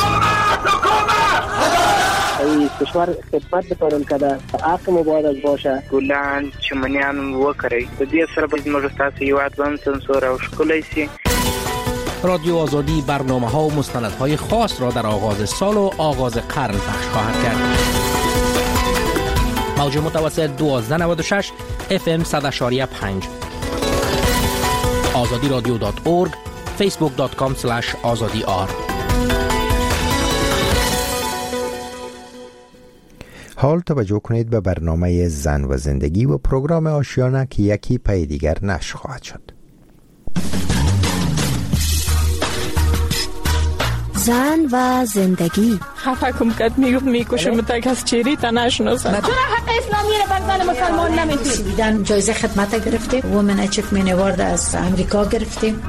این کشور خدمت بکنم که در حق مبارک باشه. ګلان چمنیان وکړي د دې سره به موږ تاسو یواد بم سنسور او ښکلی سي. رادیو آزادی برنامه‌ها و مستندهای خاص را در آغاز سال و آغاز قرن پخش خواهد کرد. موج متوسط دوازده نود و شش اف ام صد و پنج آزادی رادیو دات اورگ فیسبوک دات کام اسلش آزادی آر. حال توجه کنید به برنامه زن و زندگی و پروگرام آشیانه که یکی پی دیگر نشر خواهد شد. زن و زندگی. خفه کم کد میگفت میکشم تک از چیری تا نشناسم. چرا حق اسلامی رو بر زن مسلمان نمیدید؟ سویدن جایزه خدمت گرفتیم، وومن اچیومنت اوارد از امریکا گرفتیم.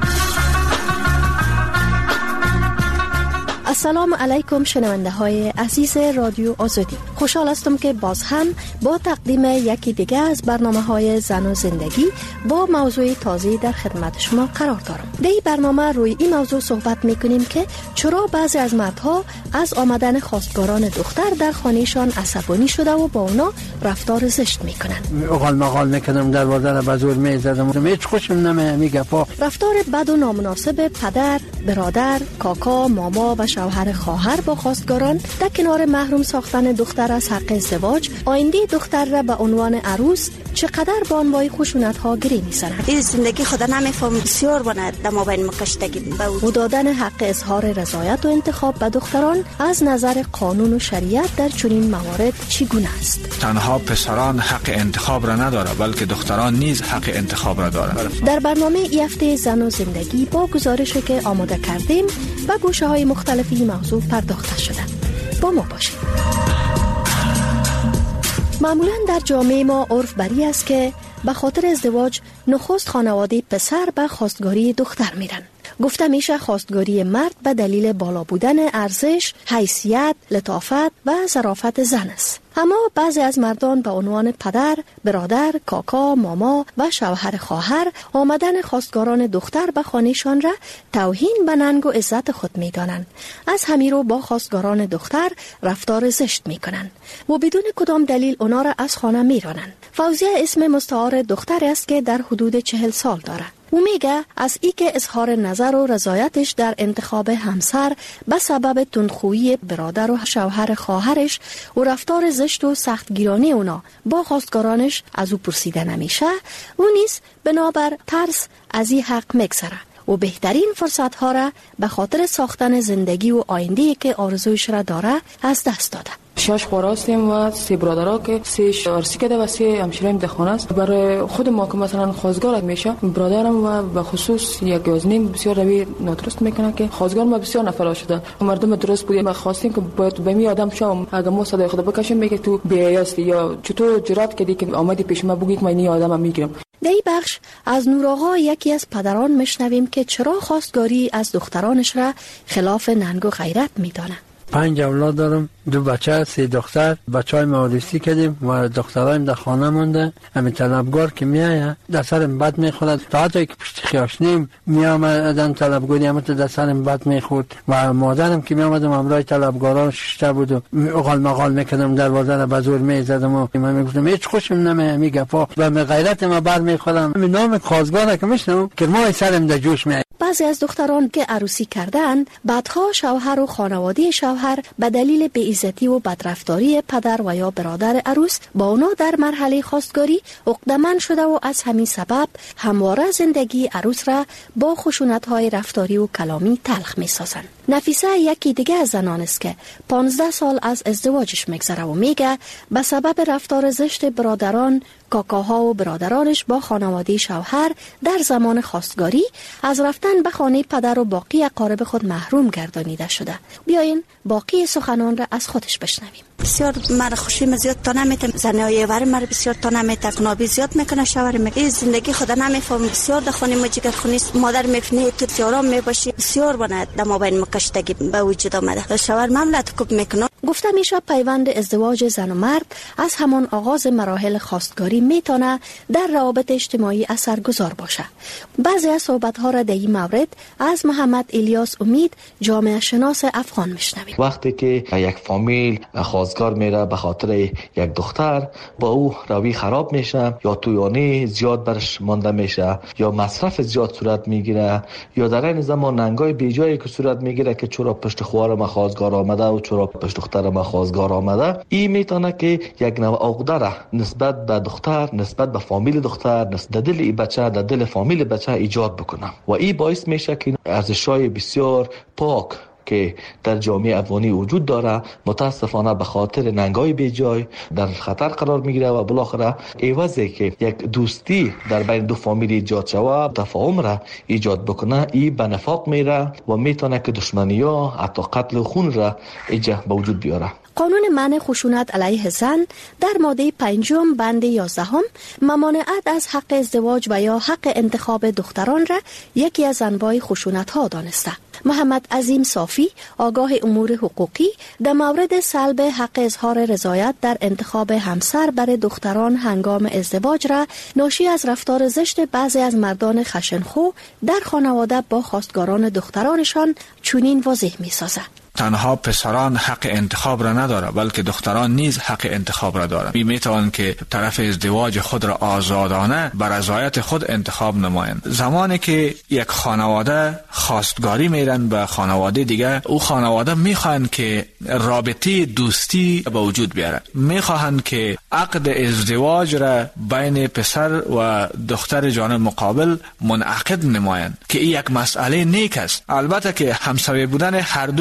السلام علیکم شنونده های عزیز رادیو آزادی. خوشحال هستم که باز هم با تقدیم یکی دیگه از برنامه های زن و زندگی با موضوع تازه در خدمت شما قرار دارم. در این برنامه روی این موضوع صحبت میکنیم که چرا بعضی از مردها از آمدن خواستگاران دختر در خانهشان عصبانی شده و با اونا رفتار زشت میکنن. اقال مقال میکنم در واردن بزرگ میزدم، هیچ خوشم نمیگه پا. رفتار بد و نامناسب پدر، برادر، کاکا، ماما و شوهر خواهر با خواستگاران در کنار محروم ساختن دختر از حق ازدواج، آینده دختر را به عنوان عروس چقدر با انواع خشونت ها گری می‌زنند. این زندگی خدا نمیفهم بسیار بند در مابین مکشتگی و دادن حق اظهار رضایت و انتخاب به دختران از نظر قانون و شریعت در چنین موارد چگونه است؟ تنها پسران حق انتخاب را ندارند بلکه دختران نیز حق انتخاب را دارند. در برنامه ای هفته زن و زندگی با گزارشی که آماده کردیم و گوشه های مختلفی موضوع پرداخته شده. با ما باشید. معمولا در جامعه ما عرف بری است که به خاطر ازدواج نخست خانواده پسر به خواستگاری دختر میرن. گفته میشه خواستگاری مرد به دلیل بالا بودن ارزش، حیثیت، لطافت و ظرافت زن است. اما بعضی از مردان به عنوان پدر، برادر، کاکا، ماما و شوهر خواهر آمدن خواستگاران دختر به خانهشان را توهین به ننگ و عزت خود میدانند. از همین رو با خواستگاران دختر رفتار زشت میکنند و بدون کدام دلیل اونا را از خانه میرانند. فوزیه اسم مستعار دختر است که در حدود چهل سال دارد. او میگه از ای که اظهار نظر و رضایتش در انتخاب همسر به سبب تندخویی برادر و شوهر خواهرش و رفتار زشت و سختگیرانه اونا با خواستگارانش از او پرسیده نمیشه، او نیز بنابر ترس از این حق میگذره و بهترین فرصت ها را به خاطر ساختن زندگی و آینده‌ای که آرزویش را داره از دست داده. شش خواهر هستیم و سه برادرها که سه عروسی کرده و سه همشیریم در خانه است. برای خود ما که مثلا خواستگار میشه، برادرم و به خصوص یک یازنیم بسیار روی نادرست میکنه که خواستگار ما بسیار نفر شده. مردم درست بودیم، ما خواستیم که باید به می آدم شام اگه ما صدای خود بکشیم میگه تو بی‌حیاست یا چطور جرأت کردی که آمدی پیش ما بگی که من این آدمم میگیرم. در این بخش از نورآقا یکی از پدران میشنویم که چرا خواستگاری از دخترانش را خلاف ننگ و غیرت میدانه. پنج اولاد دارم، دو بچه، سه دختر. بچهای ما عروسی کردیم و دخترایم در خانه مونده. همین طلبگار که میایه در سرم بد میخورد، تا حتی که پشت خیاشنیم میامدن طلبگاری هم در سرم بد میخورد و مادرم که میامدم همراه طلبگاران ششته بود و اقال مقال میکردم، دروازه را به زور میزدم و من میگفتم هیچ خوشم نمیاد میگفا و من غیرت ما بر میخورم. همین نام خواستگار که میشنم که ما سرم در جوش میاد. بعضی از دختران که عروسی کردند بعدها شوهر و خانواده شوهر به دلیل بی‌عزتی و بدرفتاری پدر و یا برادر عروس با اونا در مرحله خواستگاری عقده‌مند شده و از همین سبب همواره زندگی عروس را با خشونت‌های رفتاری و کلامی تلخ می‌سازند. نفیسه یکی دیگه از زنان است که پانزده سال از ازدواجش میگذره و میگه به سبب رفتار زشت برادران، کاکاها و برادرانش با خانواده شوهر در زمان خواستگاری از رفتن به خانه پدر و باقی اقارب خود محروم گردانیده شده. بیاین باقی سخنان را از خودش بشنویم. بسیار مرا خوشیم زیاد تا نمیتم، زنای ور مرا بسیار تا نمیتم، کنابی زیاد میکنه، شوهر میکنه. این زندگی خدا نمیفهم، بسیار در خانه ما جگر خونی مادر میفنه تو سیارام میباشی، بسیار بنا در مابین مکشتگی به وجود آمده. شوهر مملت کوب میکنه. گفته میشه پیوند ازدواج زن و مرد از همان آغاز مراحل خواستگاری میتونه در روابط اجتماعی اثرگذار باشه. بعضی از صحبت‌ها را در این مورد از محمد الیاس امید، جامعه شناس افغان میشنویم. وقتی که یک فامیل خواستگار میره به خاطر یک دختر، با او روی خراب میشه یا تویانی زیاد برش مانده میشه یا مصرف زیاد صورت میگیره یا در این زمان ننگای بیجایی که صورت میگیره که چرا پشت خوار ما خواستگار آمده و چرا پشت دختر ما خواستگار آمده، این میتونه که یک نوع عقده نسبت به دختر، نسبت به فامیل دختر، نسبت دل این بچه، در دل فامیل بچه ایجاد بکنه و این باعث میشه که ارزش‌های بسیار پاک که در جامعه افغانی وجود داره متاسفانه به خاطر ننگای بیجای در خطر قرار میگیره و بالاخره عوضی که یک دوستی در بین دو فامیل ایجاد شود، تفاهم را ایجاد بکنه، این به نفاق میره و میتونه که دشمنی ها حتی قتل و خون را ایجاد به وجود بیاره. قانون منع خشونت علیه زن در ماده پنجم بند یازدهم ممانعت از حق ازدواج و یا حق انتخاب دختران را یکی از انواع خشونت ها دانسته. محمد عظیم صافی، آگاه امور حقوقی، در مورد سلب حق اظهار رضایت در انتخاب همسر برای دختران هنگام ازدواج را ناشی از رفتار زشت بعضی از مردان خشنخو در خانواده با خواستگاران دخترانشان چنین واضح می سازد. تنها پسران حق انتخاب را نداره بلکه دختران نیز حق انتخاب را دارند. می توان که طرف ازدواج خود را آزادانه بر رضایت خود انتخاب نمایند. زمانی که یک خانواده خواستگاری میرن به خانواده دیگه، او خانواده میخواهند که رابطه دوستی به وجود بیاره، میخواهند که عقد ازدواج را بین پسر و دختر جانب مقابل منعقد نمایند که این یک مسئله نیک است. البته که همسایه بودن هر دو جانب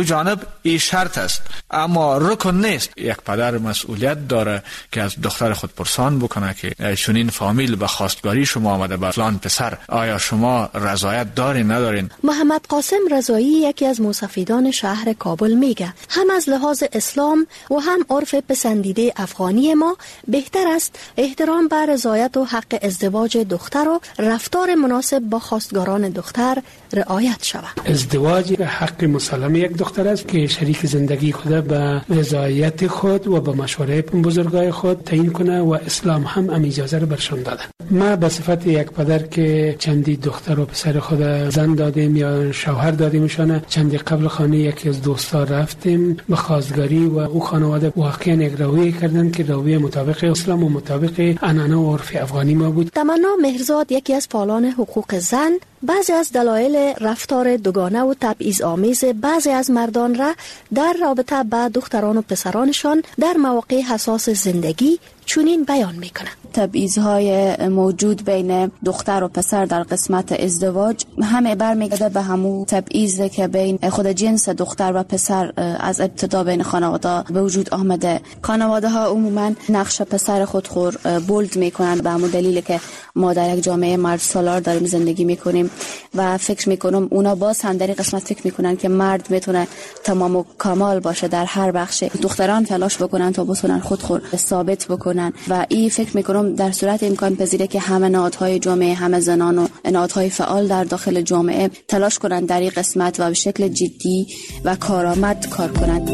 این شرط است، اما رکن نیست. یک پدر مسئولیت داره که از دختر خود پرسان بکنه که چنین فامیل به خواستگاری شما آمده، به فلان پسر آیا شما رضایت دارین ندارین؟ محمد قاسم رضایی یکی از موسفیدان شهر کابل میگه هم از لحاظ اسلام و هم عرف پسندیده افغانی ما بهتر است احترام بر رضایت و حق ازدواج دختر و رفتار مناسب با خواستگاران دختر رعایت شود. ازدواج حق مسلم یک دختر است که شریک زندگی خود به رضایت خود و به مشوره بزرگای خود تعیین کنه و اسلام هم ام اجازه رو برشان داده. ما به صفت یک پدر که چندی دختر و پسر خود زن دادیم یا شوهر دادیمشان، چندی قبل خانه یکی از دوستا رفتیم به خواستگاری و او خانواده واقعا یک رویه کردن که رویه مطابق اسلام و مطابق عنعنه و عرف افغانی ما بود. تمنا مهرزاد یکی از فعالان حقوق زن بعضی از دلایل رفتار دوگانه و تبعیض آمیز بعضی از مردان را در رابطه با دختران و پسرانشان در مواقع حساس زندگی چنین بیان میکنه. تبعیض‌های موجود بین دختر و پسر در قسمت ازدواج همه برمیگرده به همون تبعیضی که بین خود جنس دختر و پسر از ابتدا بین خانواده به وجود آمده. خانواده ها عموما نقش پسر خود خور بولد میکنن به همون دلیل که ما در یک جامعه مرد سالار داریم زندگی میکنیم و فکر میکنم اونا باز هم در این قسمت فکر میکنن که مرد میتونه تمام و کمال باشه در هر بخش. دختران تلاش بکنن تا بتونن خود خور ثابت بکنن و این فکر میکنم در صورت امکان پذیره که همه نهادهای جامعه، همه زنان و نهادهای فعال در داخل جامعه تلاش کنن در این قسمت و به شکل جدی و کارآمد کار کنند.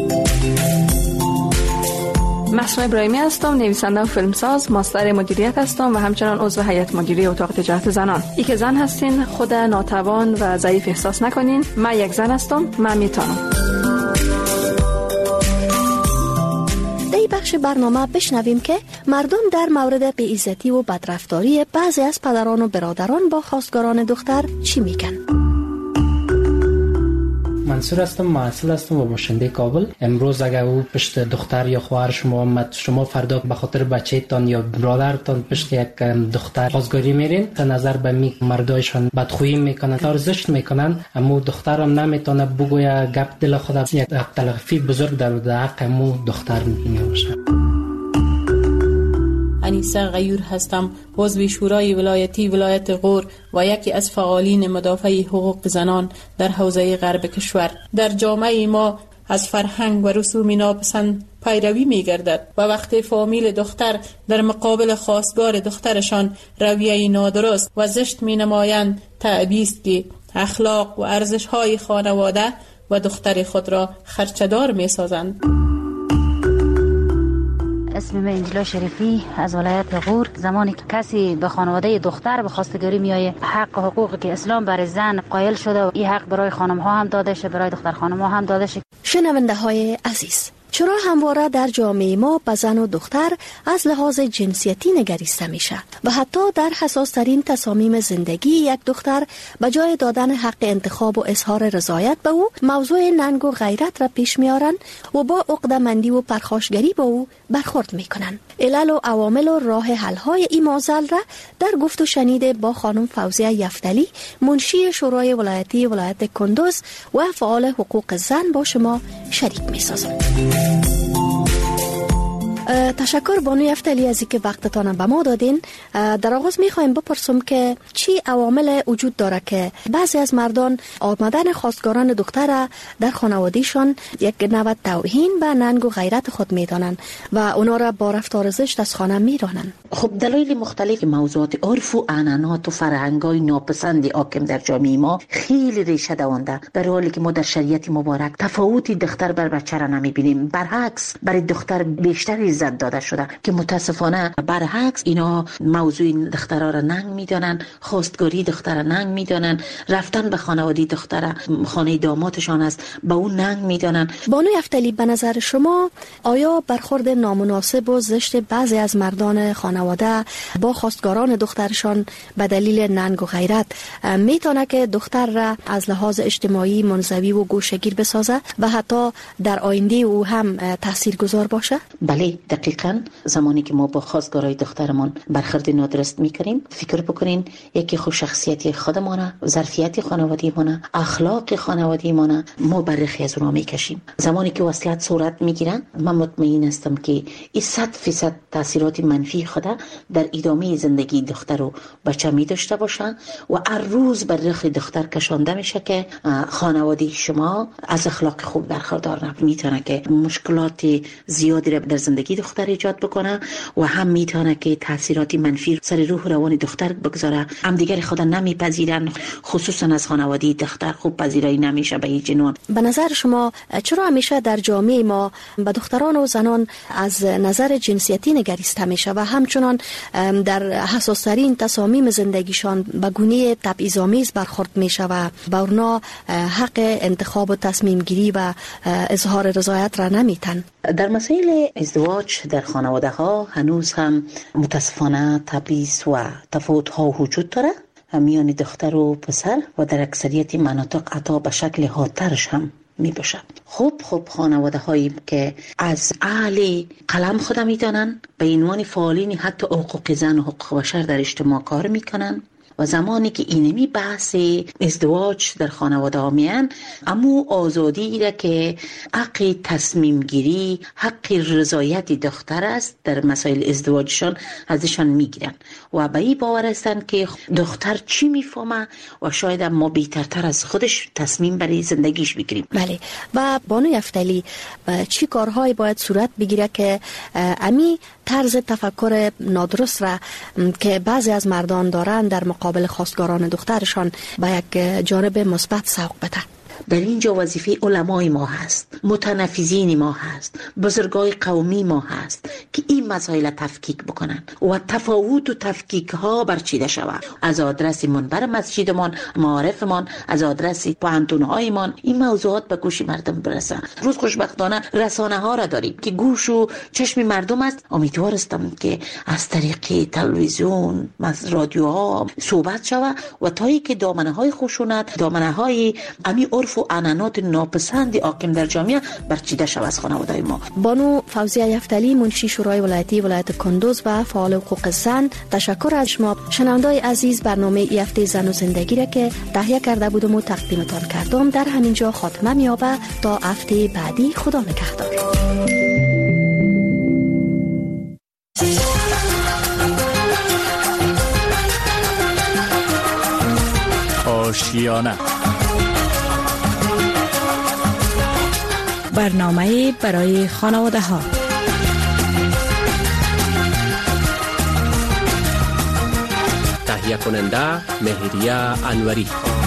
محسن ابراهیمی هستم، نویسنده و فیلمساز، ماستر مدیریت هستم و همچنان عضو هیئت مدیره اتاق تجارت زنان. ای که زن هستین خود ناتوان و ضعیف احساس نکنین. من یک زن هستم، من میتونم. بخش برنامه بشنویم که مردم در مورد بی‌عزتی و بدرفتاری بعضی از پدران و برادران با خواستگاران دختر چی میگن. منصور هستم، معسل هستم و باشنده کابل. امروز اگر او پشت دختر یا خواهر شما آمد، شما فردا به خاطر بچه‌تان یا برادرتان پشت یک دختر خواستگاری میرین، تا نظر به می مردایشان بدخویی میکنن، ارزش میکنن، اما دخترم نمیتونه بگویه گپ دل خود، یک تلافی بزرگ در حق مو دختر میشه. انیسه غیور هستم، عضو شورای ولایتی ولایت غور و یکی از فعالین مدافع حقوق زنان در حوزه غرب کشور. در جامعه ما از فرهنگ و رسوم ناپسند پیروی می گردد و وقتی فامیل دختر در مقابل خواستگار دخترشان رویه نادرست و زشت می نمایند، تعبیست که اخلاق و ارزش های خانواده و دختر خود را خرچدار می سازند. اسم من انجلا شریفی از ولایت غور. زمانی که کسی به خانواده دختر به خواستگاری میایه، حق و حقوقی که اسلام برای زن قائل شده و این حق برای خانم ها هم داده شه، برای دختر خانم ها هم داده شه. شنونده های عزیز، چرا همواره در جامعه ما به زن و دختر از لحاظ جنسیتی نگریسته میشه و حتی در حساس ترین تصامیم زندگی یک دختر به جای دادن حق انتخاب و اظهار رضایت به او موضوع ننگ و غیرت را پیش میارن و با عقده‌مندی و پرخاشگری با او برخورد میکنن. علل و عوامل و راه حل های این معضل را در گفت و شنید با خانم فوزیه یفتلی، منشی شورای ولایتی ولایت کندوز و فعال حقوق زن با شما شریک میسازم. تشکر بانو یفتلی از اینکه وقتتان به ما دادین. در آغاز میخوایم بپرسم که چی عوامل وجود داره که بعضی از مردان آمدن خواستگاران دختر در خانوادهشان یک نوع توهین به ننگ و غیرت خود میدانن و اونا را با رفتار زشت از خانه میرانن؟ خب دلایل مختلف موضوعات عرف و عنعنات و فرهنگ‌های ناپسند حاکم در جامعه ما خیلی ریشه دوانده، در حالی که ما در شریعت مبارک تفاوتی دختر بر بچه را نمیبینیم. برعکس برای دختر بیشتر عزت داده شده که متاسفانه برعکس اینا موضوع دخترها را ننگ میدانن، خواستگاری دختر را ننگ میدانن، رفتن به خانواده دختر خانه دامادشان است به اون ننگ میدانن. بانو یفتلی، به نظر شما آیا برخورد نامناسب و زشت بعضی از مردان خانواده با خواستگاران دخترشان به دلیل ننگ و غیرت میتونه که دختر را از لحاظ اجتماعی منزوی و گوشه‌گیر بسازه و حتی در آینده او هم تاثیرگذار باشه؟ بله، دقیقاً زمانی که ما با خواستگارای دخترمان برخورد نادرست میکنیم، فکر بکنین یکی خوش شخصیتی خودمانه، ظرفیت خانوادگیمانه، اخلاق خانوادگیمانه، ما برخی از اونها میکشیم. زمانی که وصلت صورت میگیرن، من مطمئن هستم که این صد فیصد تاثیرات منفی خود در ادامه زندگی دختر و بچه می داشته باشن و هر روز بر رخ دختر کشانده میشه که خانواده شما از اخلاق خوب برخوردار نبود. میتونه که مشکلات زیادی را در زندگی دختر ایجاد بکنه و هم میتونه که تاثیرات منفی سر روح روان دختر بگذاره. هم دیگر خود نمیپذیرن، خصوصا از خانواده دختر خوب پذیرایی نمیشه به هیچ نوع. به نظر شما چرا همیشه در جامعه ما به دختران و زنان از نظر جنسیتی نگریسته میشه و همچنان در حساس‌ترین تصامیم زندگیشان به گونه تبعیض‌آمیز برخورد میشه و به اونها حق انتخاب و تصمیم گیری و اظهار رضایت را نمیتن؟ در مسائل ازدواج در خانواده ها هنوز هم متاسفانه تبعیض و تفاوت ها وجود داره میان دختر و پسر و در اکثریت مناطق حتی به شکل حادترش هم می باشد. خوب خوب خانواده هایی که از اهل قلم خود می دانن به عنوان فعالین حتی حقوق زن و حقوق بشر در اجتماع کار می کنن و زمانی که اینمی بحث ازدواج در خانواده ها میان، امو آزادی را که حق تصمیم گیری، حق رضایت دختر است در مسائل ازدواجشان ازشان میگیرن و به این باور هستند که دختر چی میفهمه و شاید ما بهترتر از خودش تصمیم برای زندگیش بگیریم. بله. و بانو یفتلی چی کارهایی باید صورت بگیره که امی طرز تفکر نادرست را که بعضی از مردان دارن در مقابل خواستگاران دخترشان به یک جانب مثبت سوق بده؟ در اینجا وظیفه علمای ما هست، متنفذین ما هست، بزرگای قومی ما هست که این مسائل تفکیک بکنن و تفاوت و تفکیک ها برچیده شود. از آدرس منبر مسجدمان، معارفمان، از آدرس پوهنتون هایمان این موضوعات به گوش مردم برسه. روز خوشبختانه رسانه ها را داریم که گوش و چشم مردم است. امیدوار هستم که از طریق تلویزیون، رادیوها صحبت شود و تایی که دامنه های خشونت، دامنه های امی عرف و عنعنات ناپسند حاکم در جامعه برچیده شود از خانواده ما. بانو فوزیه یفتلی، منشی شورای ولایتی ولایت کندوز و فعال حقوق زن، تشکر از شما. شنوندای عزیز، برنامه ای هفته زن و زندگی را که تهیه کرده بودم و تقدیمتان کردم در همینجا خاتمه می‌یابد. تا هفته بعدی، خدا نگهدار. آشیانه، برنامه برای خانواده ها. تهیه کننده مهریه انوری.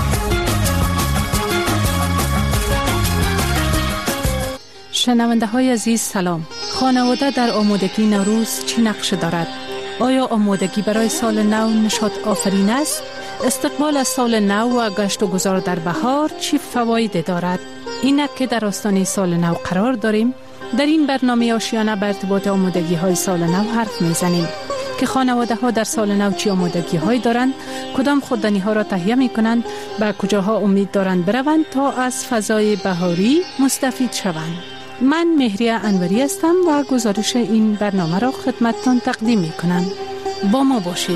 شنونده های عزیز سلام. خانواده در آمادگی نوروز چه نقش دارد؟ آیا آمادگی برای سال نو نشاط آفرین است؟ استقبال از سال نو و گشت و گذار در بهار چه فوایدی دارد؟ اینک که در آستانه سال نو قرار داریم، در این برنامه آشیانه بر ارتباط آمادگی های سال نو حرف میزنیم که خانواده ها در سال نو چی آمادگی های دارند، کدام خوددانی ها را تهیه می کنند، به کجاها امید دارند بروند تا از فضای بهاری مستفید شوند. من مهریه انوری هستم و گزارش این برنامه را خدمتتان تقدیم می کنم. با ما باشید.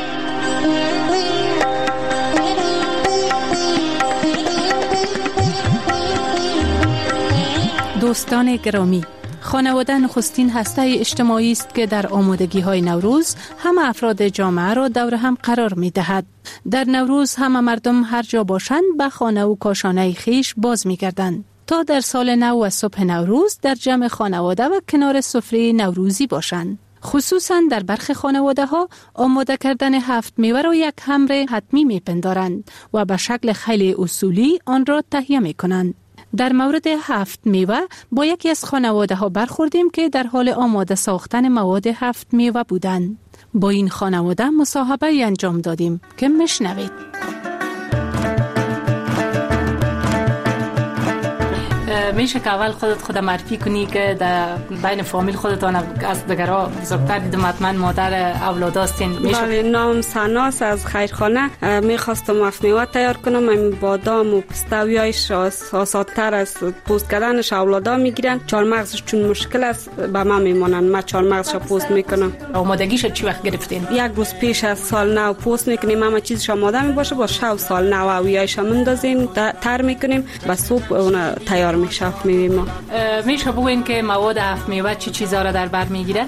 دوستان گرامی، خانواده نخستین هسته اجتماعی است که در آمادگی های نوروز همه افراد جامعه را دور هم قرار می دهد. در نوروز همه مردم هر جا باشند به خانه و کاشانه خیش باز می گردند تا در سال نو و صبح نوروز در جمع خانواده و کنار سفره نوروزی باشند. خصوصا در برخی خانواده ها آماده کردن هفت میوه را یک امر حتمی می پندارند و به شکل خیلی اصولی آن را تهیه می کنند. در مورد هفت میوه با یکی از خانواده ها برخوردیم که در حال آماده ساختن مواد هفت میوه بودند. با این خانواده مصاحبه انجام دادیم که مشنوید. میشه که اول خودت خود معرفی کنی که در بین فامیل خودتان از دگرها بزرگتر دیدم حتما مادر اولاد هستین. بله، نام سناس از خیرخانه. میخواستم اف میوه تیار کنم. این بادام و پسته و یایش آسادتر از پوست کردنش اولادا میگیرن. چهارمغزش چون مشکل است به من میمونن. من چهارمغزش پوست میکنم. آمادگیش چی وقت گرفتین؟ یک روز پیش از سال نو پوست میکنیم. اما چیزش آماده می باشه با شو سال نو و یایش مندازیم تر میکنیم و صبح اون تیار میشه اف میوه ما. میشه بگوین که مواد اف میوه چی چیزا را در بر میگیره؟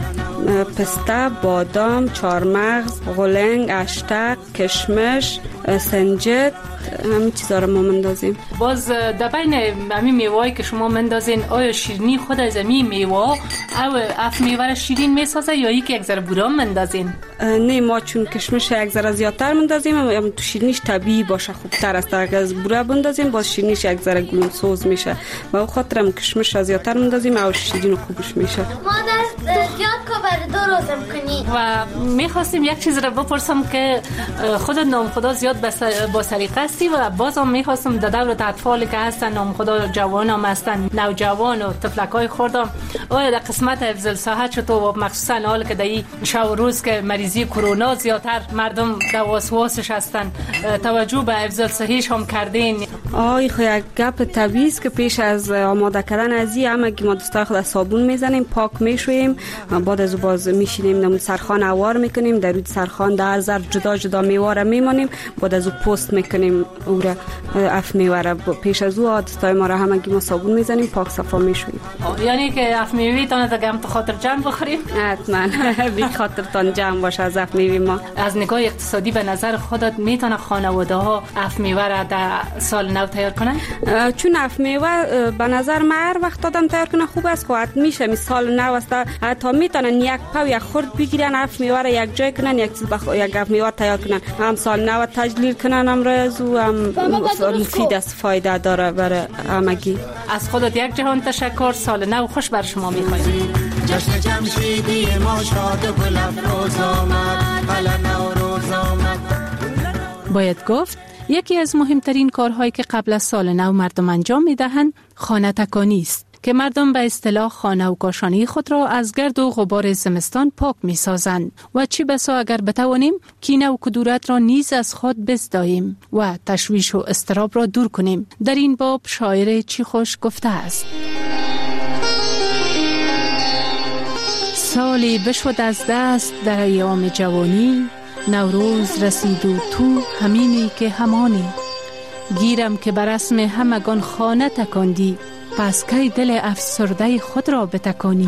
پسته، بادام، چهارمغز، غلنگ، اشتق، کشمش، سنجد، همین چیزا رو ما مندازیم. باز در بین همین میوه‌ای که شما مندازین آیا شیرینی خود از همین میوه او اف میوه را شیرین میسازه یا یک یک ذره بورا مندازین؟ نه، ما چون کشمش یک ذره زیادتر مندازیم اما تو شیرینیش طبیعی باشه خوبتر است. اگر از بورا بندازیم باز شیرینیش یک ذره گلون سوز میشه و به خاطر هم کشمش را زیادتر مندازیم او شیرین خوبش میشه. ما در زیاد کبر دو روزم کنی. و میخواستیم یک چیز را بپرسم که خود نام خدا زیاد با سلیقه هستی و بازم میخواستم در دور اطفالی که هستن نام خدا جوان هم هستن نوجوان و تفلکای خوردم آیا در قسمت حفظ صحت چطور مخصوصا حال که در این شب روز که مریضی کرونا زیادتر مردم در وسواسش هستن توجه به حفظ صحیش هم کردین؟ آی خو یک گپ طبیعی است که پیش از آماده کردن از این همه که ما دوستای خود صابون میزنیم پاک میشویم بعد از باز میشینیم نمون سرخان اوار میکنیم در روی سرخان در زر جدا جدا میوه را میمانیم بعد از پست میکنیم او را اف میوه را پیش از او دوستای ما را همگی ما صابون میزنیم پاک صفا میشویم. یعنی که اف میوه تان دگم تو خاطر جمع بخوریم؟ حتما بی خاطر تان جمع باشه از اف میوه ما. از نگاه اقتصادی به نظر خودت میتونه خانواده ها اف میوه را در سال نو تیار کنن؟ چون اف میوه به نظر من هر وقت آدم تیار کنه خوب است. خواهد میشه مثال نو است تا میتونن یک پاو یک خرد بگیرن اف میوه را یک جای کنن یک چیز بخ... یک اف میوه تیار کنن هم سال نو تجلیل کنن هم رز و هم مفید است فایده داره برای همگی. از خودت یک جهان تشکر. سال نو خوش بر شما میخوایم. جشن جمشیدی ما شاد و گل افروز آمد قلعه نوروز آمد. باید گفت یکی از مهمترین کارهایی که قبل از سال نو مردم انجام میدهند خانه تکانی است که مردم به اصطلاح خانه و کاشانه خود را از گرد و غبار زمستان پاک می سازند و چی بسا اگر بتوانیم کینه و کدورت را نیز از خود بزداییم و تشویش و اضطراب را دور کنیم. در این باب شاعر چی خوش گفته است: سالی بشد از دست در ایام جوانی، نوروز رسید و تو همینی که همانی، گیرم که بر رسم همگان خانه تکاندی، پس کی دل افسرده خود را بتکانی.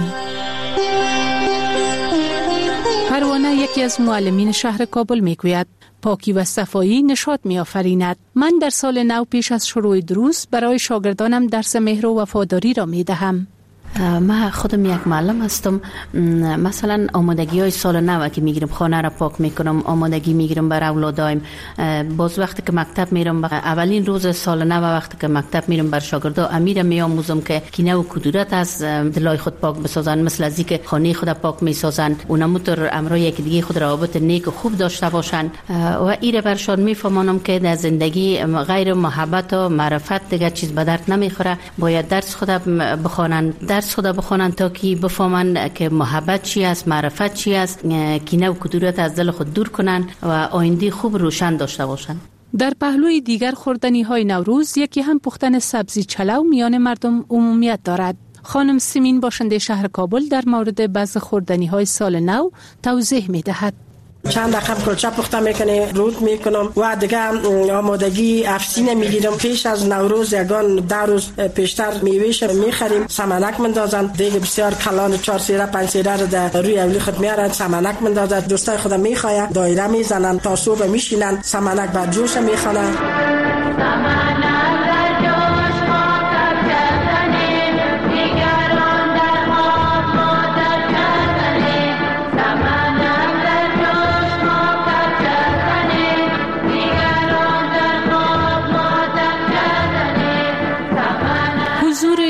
پروانه یکی از معلمین شهر کابل میگوید پاکی و صفایی نشاط می آفریند. من در سال نو پیش از شروع دروس برای شاگردانم درس مهر و وفاداری را می دهم. من خودم یک معلم هستم. مثلا آمادگی های سال نو که میگیرم خانه را پاک میکنم، آمادگی میگیرم برای اولادایم. باز وقتی که مکتب میرم اولین روز سال نو وقتی که مکتب میرم بر شاگردا امیر میآموزم که کینه و کدورت از دلای خود پاک بسازن، مثل از اینکه خانه خود پاک میسازن و نموتر امرای یک دیگه خود رابط نیک و خوب داشته باشن و ایره برشان میفهمانم که در زندگی غیر محبت و معرفت دیگه چیز به درد نمیخوره. باید درس خود بخوانن، درس خدا بخونن تا که بفهمن که محبت چی است، معرفت چی است، کینه و کدورت از دل خود دور کنن و آینده خوب روشن داشته باشن. در پهلوی دیگر خوردنی های نوروز یکی هم پختن سبزی چلو میان مردم عمومیت دارد. خانم سیمین باشنده شهر کابل در مورد بعض خوردنی های سال نو توضیح می دهد. چند دقیقه کلچه پخته میکنه رود میکنم و دیگه آمادگی افسینه میگیرم. پیش از نوروز یگان ده روز پیشتر میوهش میخریم، سمنک مندازن دیگه بسیار کلان چهار سیره پنج سیره رو در روی اولی خود میارن، سمنک مندازن، دوستای خودم میخواین دایره میزنن تا صبح میشینن سمنک بر جوش میخوانن.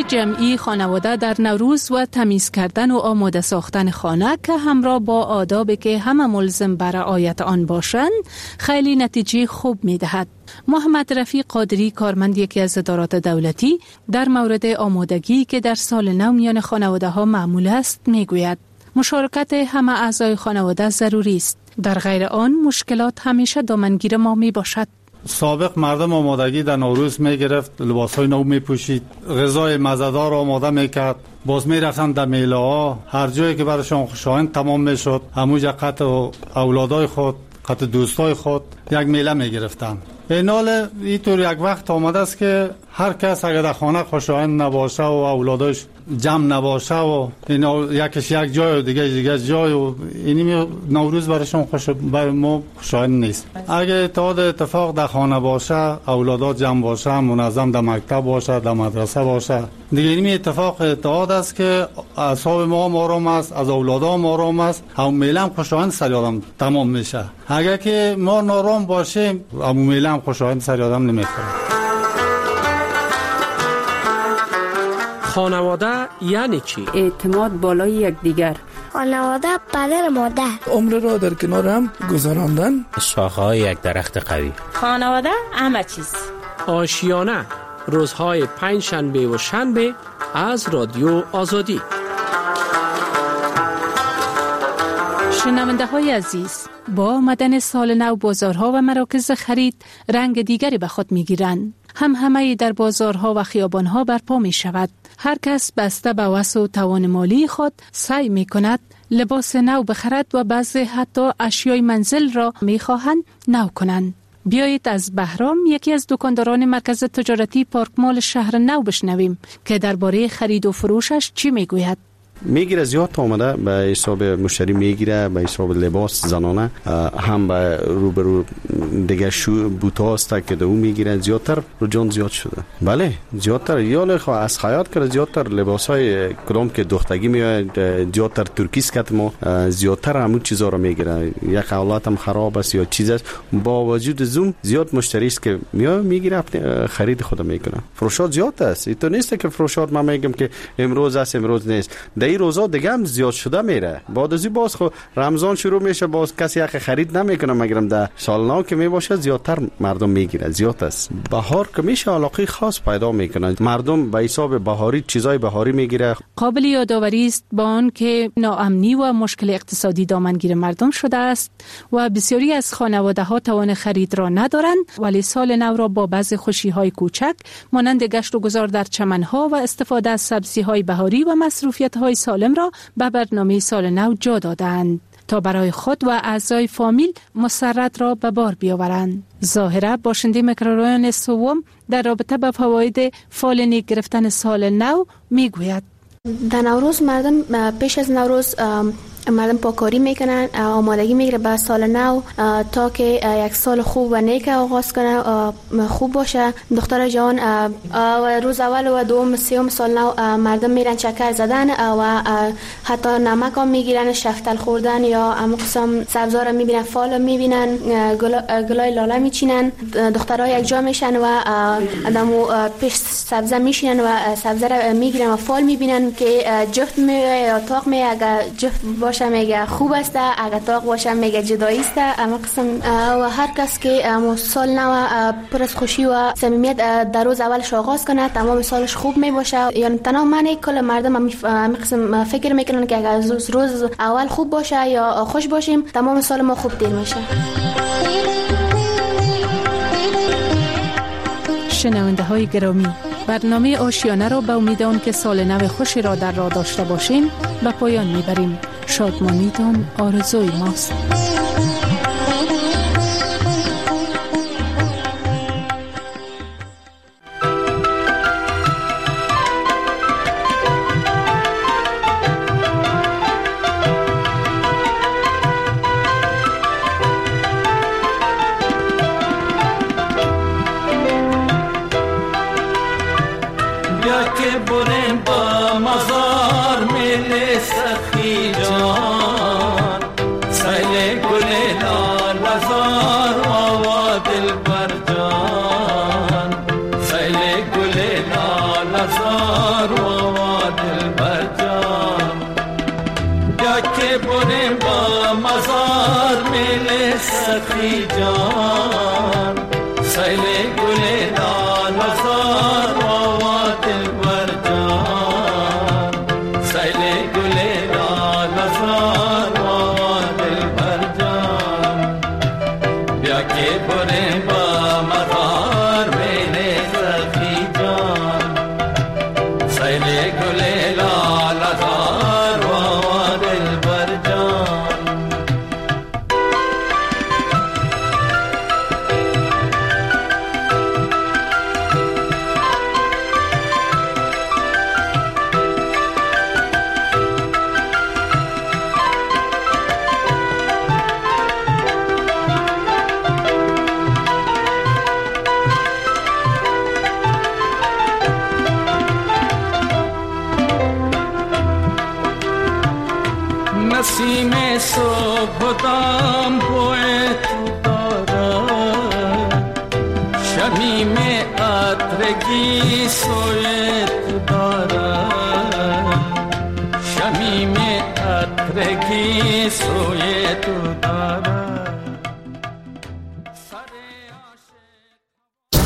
جمعی خانواده در نوروز و تمیز کردن و آماده ساختن خانه که همراه با آدابی که همه ملزم بر رعایت آن باشند خیلی نتیجه خوب می دهد. محمد رفیق قادری، کارمند یکی از ادارات دولتی، در مورد آمادگی که در سال نو میان خانواده ها معمول است می گوید مشارکت همه اعضای خانواده ضروری است. در غیر آن مشکلات همیشه دامنگیر ما می باشد. سابق مردم آمادگی در نوروز می گرفت، لباس های نو می پوشید، غذای مزه‌دار آماده می کرد، باز می رفتن در میله ها، هر جایی که برایشان خوشایند تمام می شد همونجا قطع اولادای خود، قطع دوستای خود یک میله می گرفتن. این حال اینطور یک وقت آمده است که هر کس اگر در خانه خوشایند نباشه و اولادش جمع نباشه و اینا یکش یک جای و دیگه دیگه جای و اینی نوروز برایشون خوش بر ما خوشایند نیست. اگه اتحاد اتفاق در خانه باشه، اولادات جمع باشه، منظم در مکتب باشه، در مدرسه باشه، دیگه اینی اتفاق اتحاد است که اعصاب ما هم آرام است، از اولادا هم آرام است، هم میله هم خوشایند سر آدم تمام میشه. اگه که ما نارام باشیم هم میله هم خوشایند سر آدم نمیخوره. خانواده یعنی چی؟ اعتماد بالای یکدیگر. خانواده پدر مادر. عمر را در کنار هم گذراندن. شاخه‌های یک درخت قوی. خانواده همه چیز. آشیانه روزهای پنج شنبه و شنبه از رادیو آزادی. شنونده های عزیز، با آمدن سال نو بازارها و مراکز خرید رنگ دیگری به خود می گیرند. هم همه در بازارها و خیابانها برپا می شود. هر کس بسته به وسع و توان مالی خود سعی می کند لباس نو بخرد و بعضی حتی اشیای منزل را می خواهند نو کنند. بیایید از بهرام، یکی از دکانداران مرکز تجارتی پارک مال شهر نو، بشنویم که درباره خرید و فروشش چی می گوید. میگیره زیاد آمده به حساب مشتری، میگیره به حساب لباس زنانه، هم به روبرو دیگه شو بوتا است که دو میگیره، زیادتر رجوع زیاد شده. بله زیادتر یال خو از خیاط کرده، زیادتر لباس های کدام که دختگی میاد، زیادتر ترکیست که ما زیادتر همون چیزا رو میگیره. یک اولاد هم خراب است یا چیز است، با وجود زوم زیاد مشتری است که میاد میگیره خرید خود میکنه. فروشات زیاد است، این تو نیست که فروشات ما میگم که امروز است امروز نیست. در روزا دیگه هم زیاد شده میره. بعد از این باز خو رمضان شروع میشه، باز کسی یک خرید نمیکنه، مگرم در سال نو که میباشه زیادتر مردم میگیره. زیاد است. بهار که میشه علاقه خاص پیدا میکنه، مردم به حساب بهاری چیزای بهاری میگیره. قابل یادآوری است با آن که ناامنی و مشکل اقتصادی دامنگیر مردم شده است و بسیاری از خانواده ها توان خرید را ندارند، ولی سال نو را با بعضی خوشی های کوچک مانند گشت و گذار در چمن ها و استفاده از سبزی های بهاری و مصروفیت های سالم را به برنامه سال نو جا دادند تا برای خود و اعضای فامیل مسرت را به بار بیاورند. ظاهرا باشنده میکرورایون سوم در رابطه با فواید فال گرفتن سال نو میگوید. در نوروز مردم پیش از نوروز مردم پاکاری میکنن، آمادگی میگیره به سال نو تا که یک سال خوب و نیک آغاز کنه، خوب باشه. دختر جوان و روز اول و دوم سوم سال نو مردم میرن چکر زدن و حتی نمک هم میگیرن، شفتل خوردن یا اما قسم سبزار میبینن، فال میبینن، گلای لاله میچینن. دخترها یک جا میشن و آدمو پیش سبزه میشینن و سبزه را میگیرن و فال میبینن که جفت می یا تاق می، اگر جفت باشه میگه خوب است، اگر تاق باشه میگه جدایی است. اما قسم و هر کس که سال نو پر از خوشی و صمیمیت در روز اولش آغاز کنه تمام سالش خوب می باشه. یعنی تمام معنی کل مردم هم قسم فکر میکنن که اگر روز روز اول خوب باشه یا خوش باشیم تمام سال ما خوب دیر میشه. شنونده های گرامی، برنامه آشیانه را به امید آن که سال نو خوشی را در راه داشته باشیم به پایان میبریم. شادمانیتان آرزوی ماست. Lazar نسیم صبح دام بوی تو دارد، شمیم عطرگی سوی تو دارد، شمیم عطرگی سوی تو دارد.